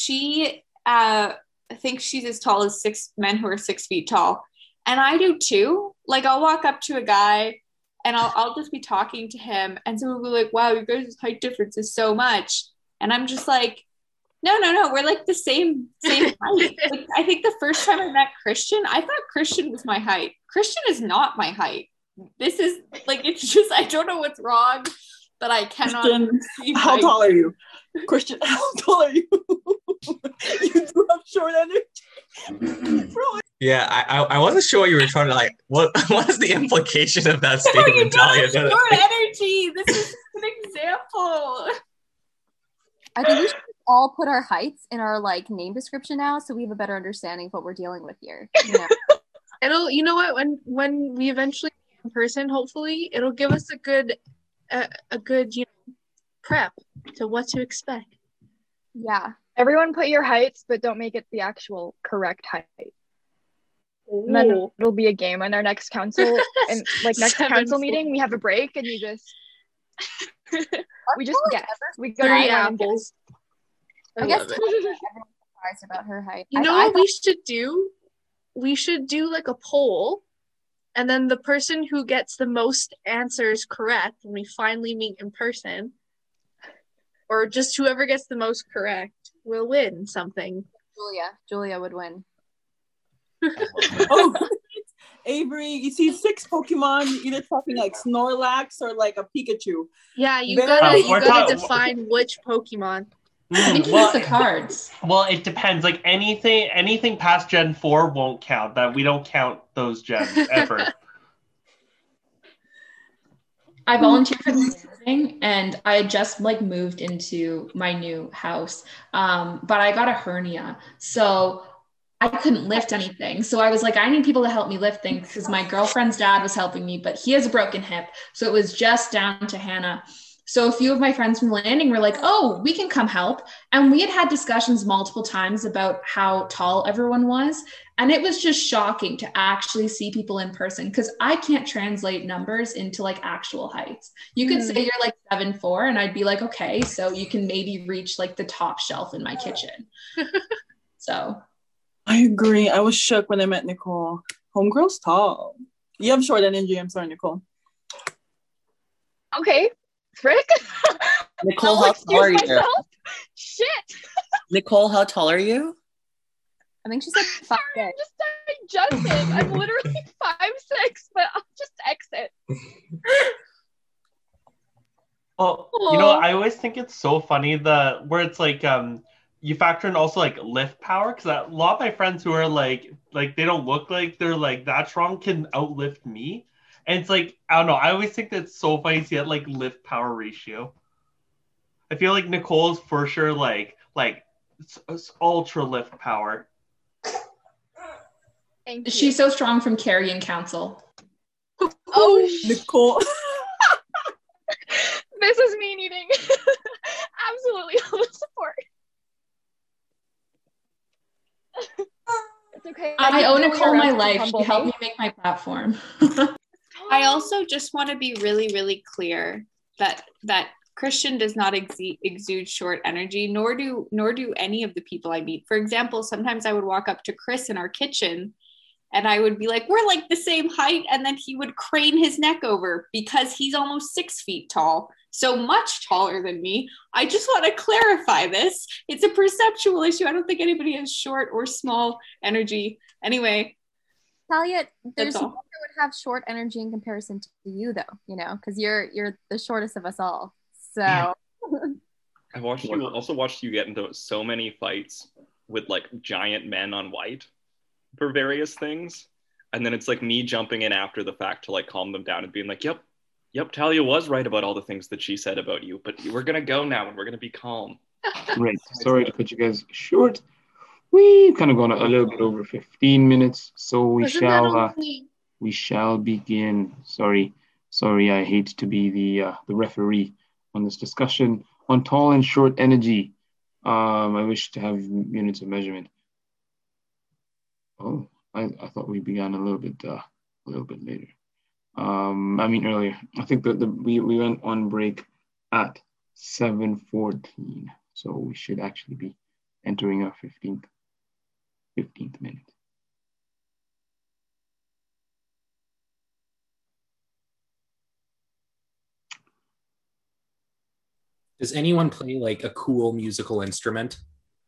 thinks she's as tall as 6 men who are 6 feet tall. And I do too. Like I'll walk up to a guy and I'll just be talking to him, and someone will be like, "Wow, you guys' height difference is so much." And I'm just like, no, we're like the same height. Like, I think the first time I met Christian, I thought Christian was my height. Christian is not my height. This is like, it's just, I don't know what's wrong, but I cannot. Christian, how tall are you? Christian, how tall are you? You do have short energy. Yeah, I wasn't sure what you were trying to like. What is the implication of that statement, Talia? Short energy. This is an example. I think we should all put our heights in our like name description now, so we have a better understanding of what we're dealing with here. You know? You know what? When we eventually meet in person, hopefully, it'll give us a good prep to what to expect. Yeah. Everyone put your heights, but don't make it the actual correct height. And then it'll be a game on our next council and like next council meeting. We have a break, and you just we just guess. We go 3 apples. I guess everyone's surprised about her height. You know what we should do? We should do like a poll, and then the person who gets the most answers correct when we finally meet in person, or just whoever gets the most correct, will win something. Julia would win. Oh, Avery, you see 6 Pokemon, you're either talking like Snorlax or like a Pikachu. Yeah, you Very- gotta define which Pokemon. I think he has the cards. Well, it depends. Like anything past Gen 4 won't count. That we don't count those gens ever. I volunteered for the thing, and I had just like moved into my new house, but I got a hernia, so I couldn't lift anything. So I was like, I need people to help me lift things because my girlfriend's dad was helping me, but he has a broken hip, so it was just down to Hannah. So a few of my friends from the landing were like, oh, we can come help. And we had discussions multiple times about how tall everyone was. And it was just shocking to actually see people in person because I can't translate numbers into like actual heights. You could say you're like 7'4", and I'd be like, okay, so you can maybe reach like the top shelf in my kitchen. So. I agree. I was shook when I met Nicole. Homegirl's tall. You have short energy. I'm sorry, Nicole. Okay. Frick. Nicole, how tall are you? Shit. Nicole, how tall are you? I think she said 5'6". I'm just digesting. I'm literally 5'6", but I'll just exit. Well, you know, I always think it's so funny where it's like you factor in also like lift power because a lot of my friends who are like they don't look like they're like that strong can outlift me. And it's like, I don't know. I always think that's so funny to see that like lift power ratio. I feel like Nicole's for sure like it's ultra lift power. Thank you. She's so strong from carrying council. Oh, Nicole. This is me needing absolutely all the support. It's okay. I owe Nicole my life. She helped me make my platform. I also just want to be really, really clear that Christian does not exude short energy, nor do any of the people I meet. For example, sometimes I would walk up to Chris in our kitchen and I would be like, we're like the same height. And then he would crane his neck over because he's almost 6 feet tall. So much taller than me. I just want to clarify this. It's a perceptual issue. I don't think anybody has short or small energy. Anyway. Talia, there's people who would have short energy in comparison to you though, you know, because you're the shortest of us all. So I also watched you get into so many fights with like giant men on white for various things. And then it's like me jumping in after the fact to like calm them down and being like, yep, Talia was right about all the things that she said about you, but we're going to go now and we're going to be calm. Right. Sorry to cut you guys short. We've kind of gone a little bit over 15 minutes, so we shall begin. Sorry, I hate to be the referee on this discussion on tall and short energy. I wish to have units of measurement. Oh, I thought we began a little bit later. Earlier. I think that we went on break at 7:14, so we should actually be entering our 15th minute. Does anyone play like a cool musical instrument?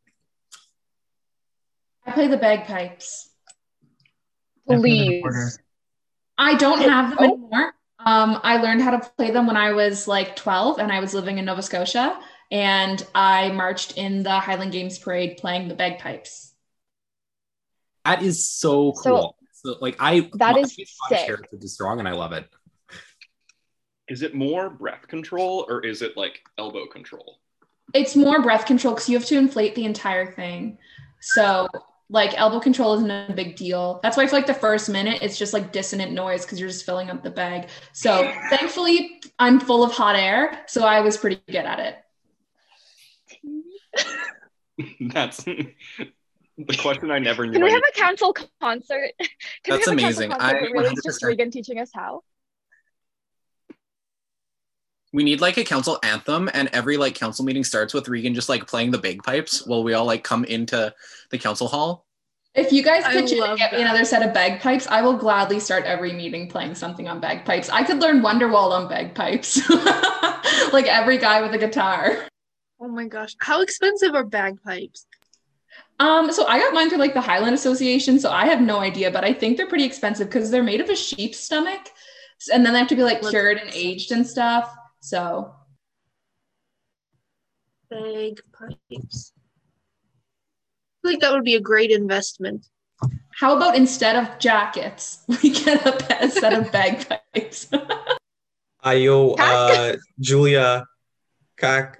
I play the bagpipes. Please. I don't have them anymore. I learned how to play them when I was like 12 and I was living in Nova Scotia, and I marched in the Highland Games Parade playing the bagpipes. That is so cool. So like that is sick. Heritage is strong and I love it. Is it more breath control or is it like elbow control? It's more breath control because you have to inflate the entire thing. So like elbow control isn't a big deal. That's why for like the first minute, it's just like dissonant noise because you're just filling up the bag. So thankfully I'm full of hot air. So I was pretty good at it. That's the question I never knew. Can we have a council concert? That's amazing. Really just Regan teaching us how. We need like a council anthem, and every like council meeting starts with Regan just like playing the bagpipes while we all like come into the council hall. If you guys pitch in and get me another set of bagpipes, I will gladly start every meeting playing something on bagpipes. I could learn Wonderwall on bagpipes, like every guy with a guitar. Oh my gosh. How expensive are bagpipes? So I got mine through like the Highland Association, so I have no idea, but I think they're pretty expensive because they're made of a sheep's stomach, and then they have to be like cured and aged and stuff. So Bagpipes. I feel like that would be a great investment. How about instead of jackets, we get a set of bagpipes? Ayo, Julia, Kak.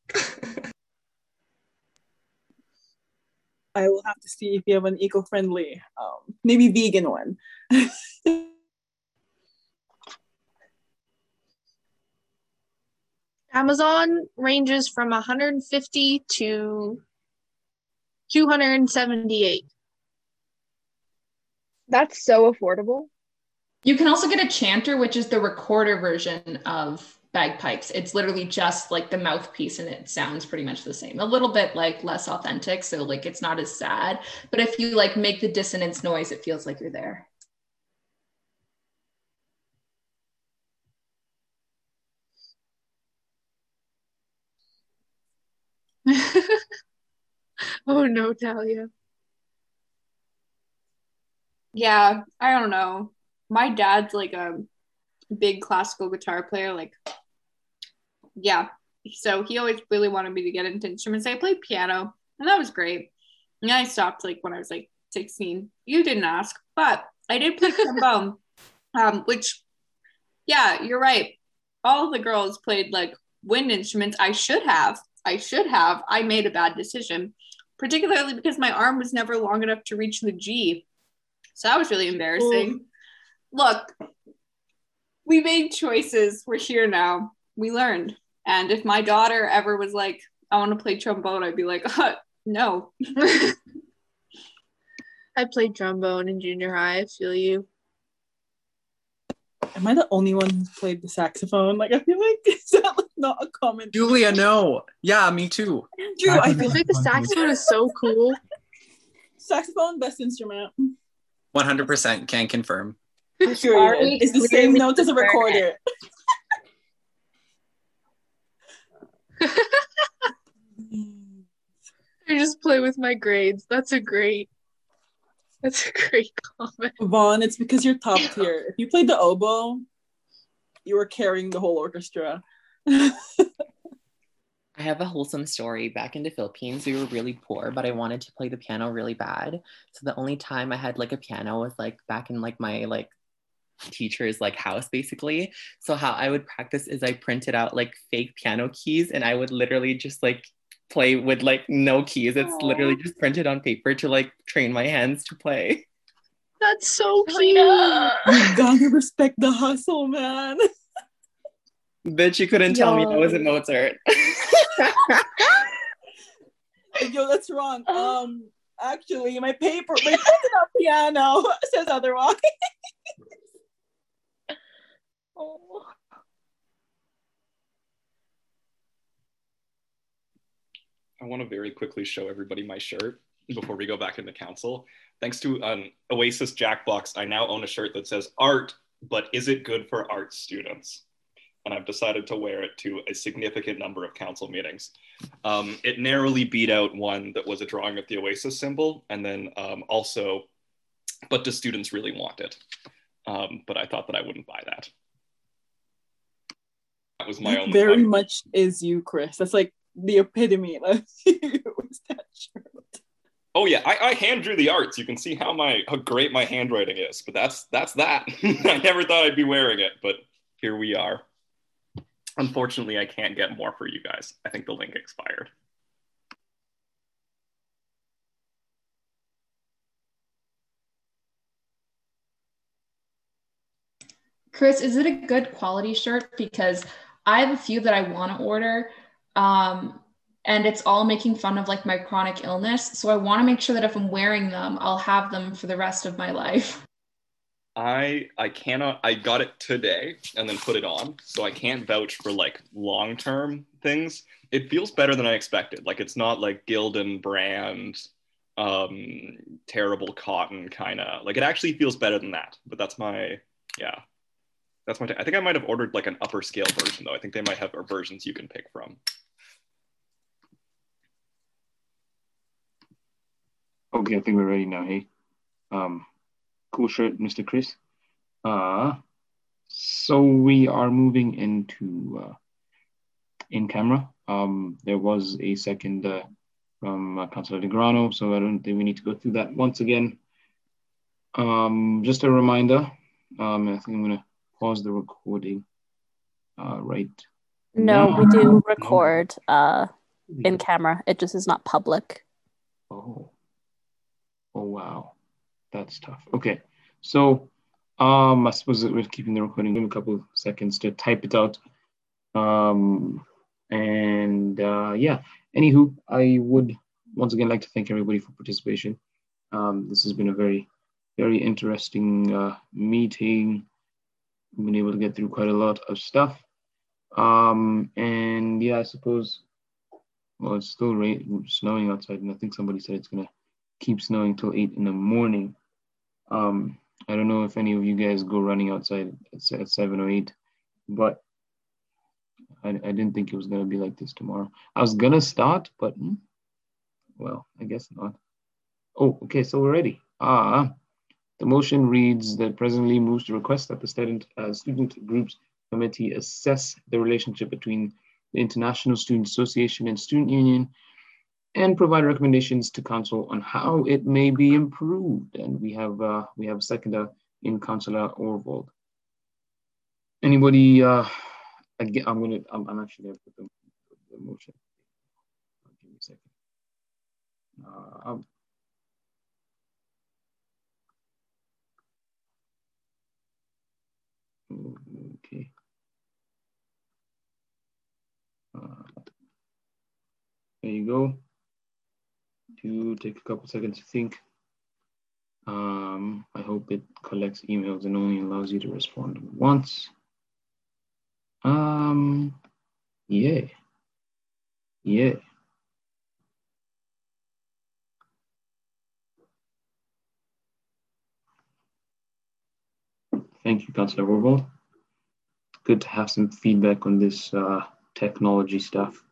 I will have to see if you have an eco-friendly, maybe vegan one. Amazon ranges from 150 to 278. That's so affordable. You can also get a chanter, which is the recorder version of bagpipes. It's literally just like the mouthpiece and it sounds pretty much the same. A little bit like less authentic, so like it's not as sad. But if you like make the dissonance noise, it feels like you're there. Oh no, Talia. Yeah, I don't know. My dad's like a big classical guitar player. Like, yeah. So he always really wanted me to get into instruments. I played piano, and that was great. And I stopped like when I was like 16. You didn't ask, but I did play trombone, which, yeah, you're right. All of the girls played like wind instruments. I should have. I made a bad decision, particularly because my arm was never long enough to reach the G. So that was really embarrassing. Ooh. Look, we made choices. We're here now. We learned. And if my daughter ever was like, I want to play trombone, I'd be like, no. I played trombone in junior high. I feel you. Am I the only one who played the saxophone? Like, I feel like is that like not a common. Julia, no. Yeah, me too. Andrew, I feel like the saxophone is so cool. Saxophone, best instrument. 100% can confirm. Sure, it's the same notes as a recorder. I just play with my grades. That's a great comment. Vaughn, it's because you're top tier. If you played the oboe, you were carrying the whole orchestra. I have a wholesome story. Back in the Philippines, we were really poor, but I wanted to play the piano really bad. So the only time I had like a piano was like back in like my like teacher's like house basically. So how I would practice is I printed out like fake piano keys and I would literally just like play with like no keys. It's literally just printed on paper to like train my hands to play. That's so cute. You gotta respect the hustle, man. Bitch, you couldn't tell me I wasn't Mozart. Yo, that's wrong. Actually, my paper, my printed out piano says otherwise. Oh. I want to very quickly show everybody my shirt before we go back into council. Thanks to an Oasis Jackbox, I now own a shirt that says art, but is it good for art students? And I've decided to wear it to a significant number of council meetings. It narrowly beat out one that was a drawing of the Oasis symbol, and then also, but do students really want it? But I thought that I wouldn't buy that. That was my own. Very much is you, Chris. That's like the epitome of you with that shirt. Oh yeah, I hand drew the arts. You can see how great my handwriting is, but that's that. I never thought I'd be wearing it, but here we are. Unfortunately, I can't get more for you guys. I think the link expired. Chris, is it a good quality shirt? Because I have a few that I want to order, and it's all making fun of like my chronic illness. So I want to make sure that if I'm wearing them, I'll have them for the rest of my life. I cannot, I got it today and then put it on, so I can't vouch for like long-term things. It feels better than I expected. Like it's not like Gildan brand, terrible cotton kind of, like it actually feels better than that, but that's my, yeah. That's my, I think I might have ordered like an upper scale version though. I think they might have versions you can pick from. Okay, I think we're ready now, hey? Cool shirt, Mr. Chris. So we are moving into in camera. There was a second from Councilor DeGrano, so I don't think we need to go through that once again. Just a reminder, I think I'm gonna pause the recording right No, now. we do record in camera. It just is not public. Oh wow, that's tough. Okay, so I suppose that we're keeping the recording. Give me a couple of seconds to type it out. Yeah. Anywho, I would once again like to thank everybody for participation. This has been a very, very interesting meeting. We've been able to get through quite a lot of stuff. Yeah, I suppose, well, it's still snowing outside, and I think somebody said it's gonna keep snowing till 8 in the morning. I don't know if any of you guys go running outside at 7 or 8, but I didn't think it was gonna be like this tomorrow. I was gonna start, but well, I guess not. Oh, okay, so we're ready. The motion reads that President Lee moves to request that the student groups committee assess the relationship between the International Student Association and Student Union and provide recommendations to council on how it may be improved. And we have a seconder in Councillor Orvold. Anybody? Again, I'm actually gonna put the motion. Give me a second. Okay. There you go. Do take a couple seconds to think. I hope it collects emails and only allows you to respond once. Yeah. Thank you, Councillor Orvold. Good to have some feedback on this technology stuff.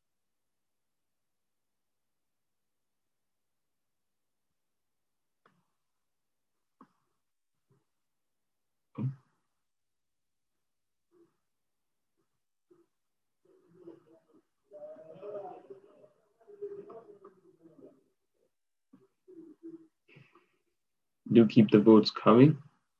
Do keep the votes coming.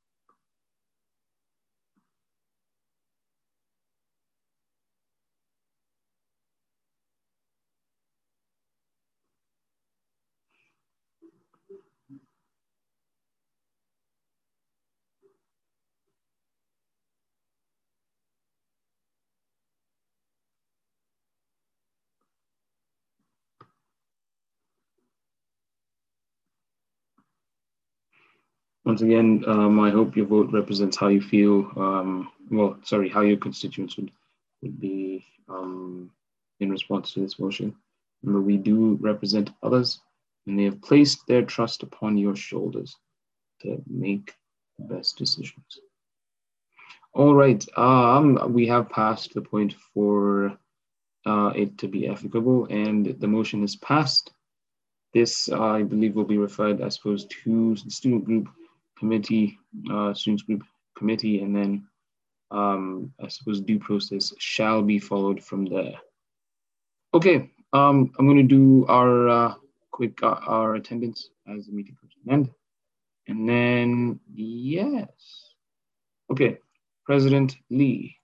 Once again, I hope your vote represents how you feel, how your constituents would be in response to this motion. Remember, we do represent others, and they have placed their trust upon your shoulders to make the best decisions. All right, we have passed the point for it to be applicable, and the motion is passed. This, I believe, will be referred, I suppose, to the students group committee, and then I suppose due process shall be followed from there. Okay, I'm going to do our quick our attendance as the meeting comes to an end, and then yes, okay, President Lee,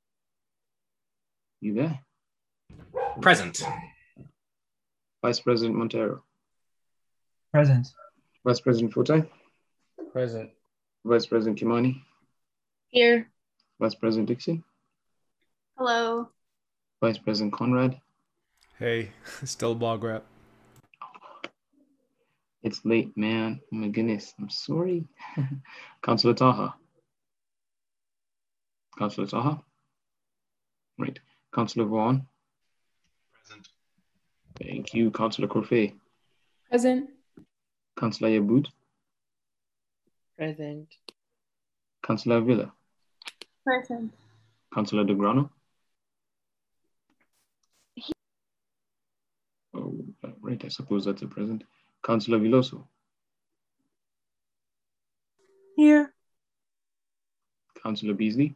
you there? Present. Vice President Montero. Present. Vice President Forte. Present. Vice President Kimani. Here. Vice President Dixon. Hello. Vice President Conrad. Hey, still bog rap. It's late, man. Oh my goodness, I'm sorry. Councillor Taha. Councillor Taha. Right. Councillor Vaughan. Present. Thank you. Councillor Corfey. Present. Councillor Yaboud. Present. Councillor Villa. Present. Councillor DeGrano. Oh, right, I suppose that's a present. Councillor Veloso. Here. Councillor Beasley.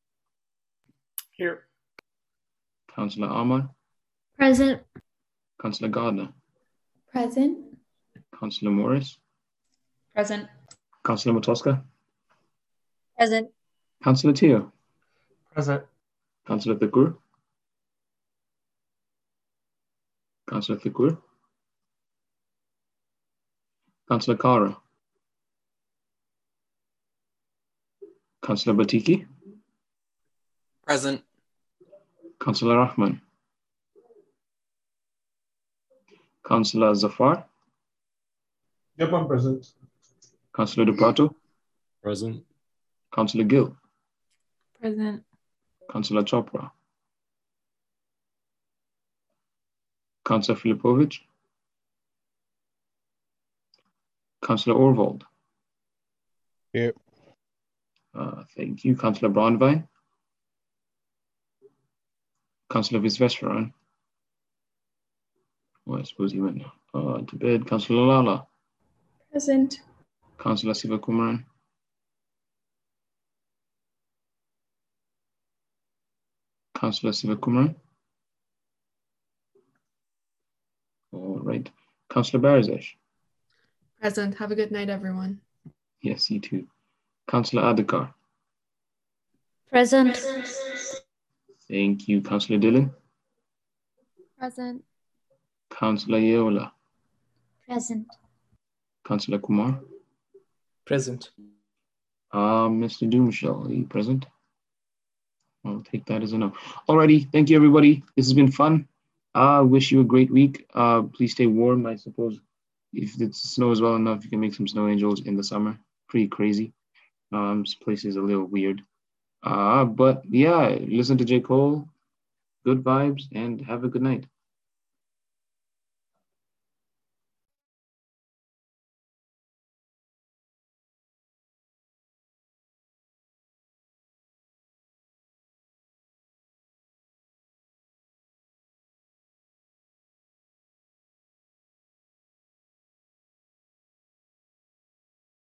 Here. Councillor Ahmad. Present. Councillor Gardner. Present. Councillor Morris. Present. Councillor Matoska. Present. Councillor Teo. Present. Councillor Thakur. Councillor Thakur. Councillor Kara. Councillor Batiki. Present. Councillor Rahman. Councillor Zafar. Yep, I'm present. Councillor Duprato. Present. Councillor Gill. Present. Councillor Chopra. Councillor Filipovich. Councillor Orvold. Here. Thank you. Councillor Brandwein. Councillor Visvesvaran. Well, I suppose he went to bed. Councillor Lala. Present. Councillor Sivakumaran. Councillor Sivakumaran. All right. Councillor Barazesh. Present. Have a good night, everyone. Yes, you too. Councillor Adhikar. Present. Thank you. Councillor Dillon. Present. Councillor Yeola. Present. Councillor Kumar. Present. Mr. Doomshell, are you present? I'll take that as a no. Alrighty, thank you everybody. This has been fun. I wish you a great week. Please stay warm. I suppose if it snows well enough, you can make some snow angels in the summer. Pretty crazy. This place is a little weird. But yeah, listen to J. Cole. Good vibes and have a good night.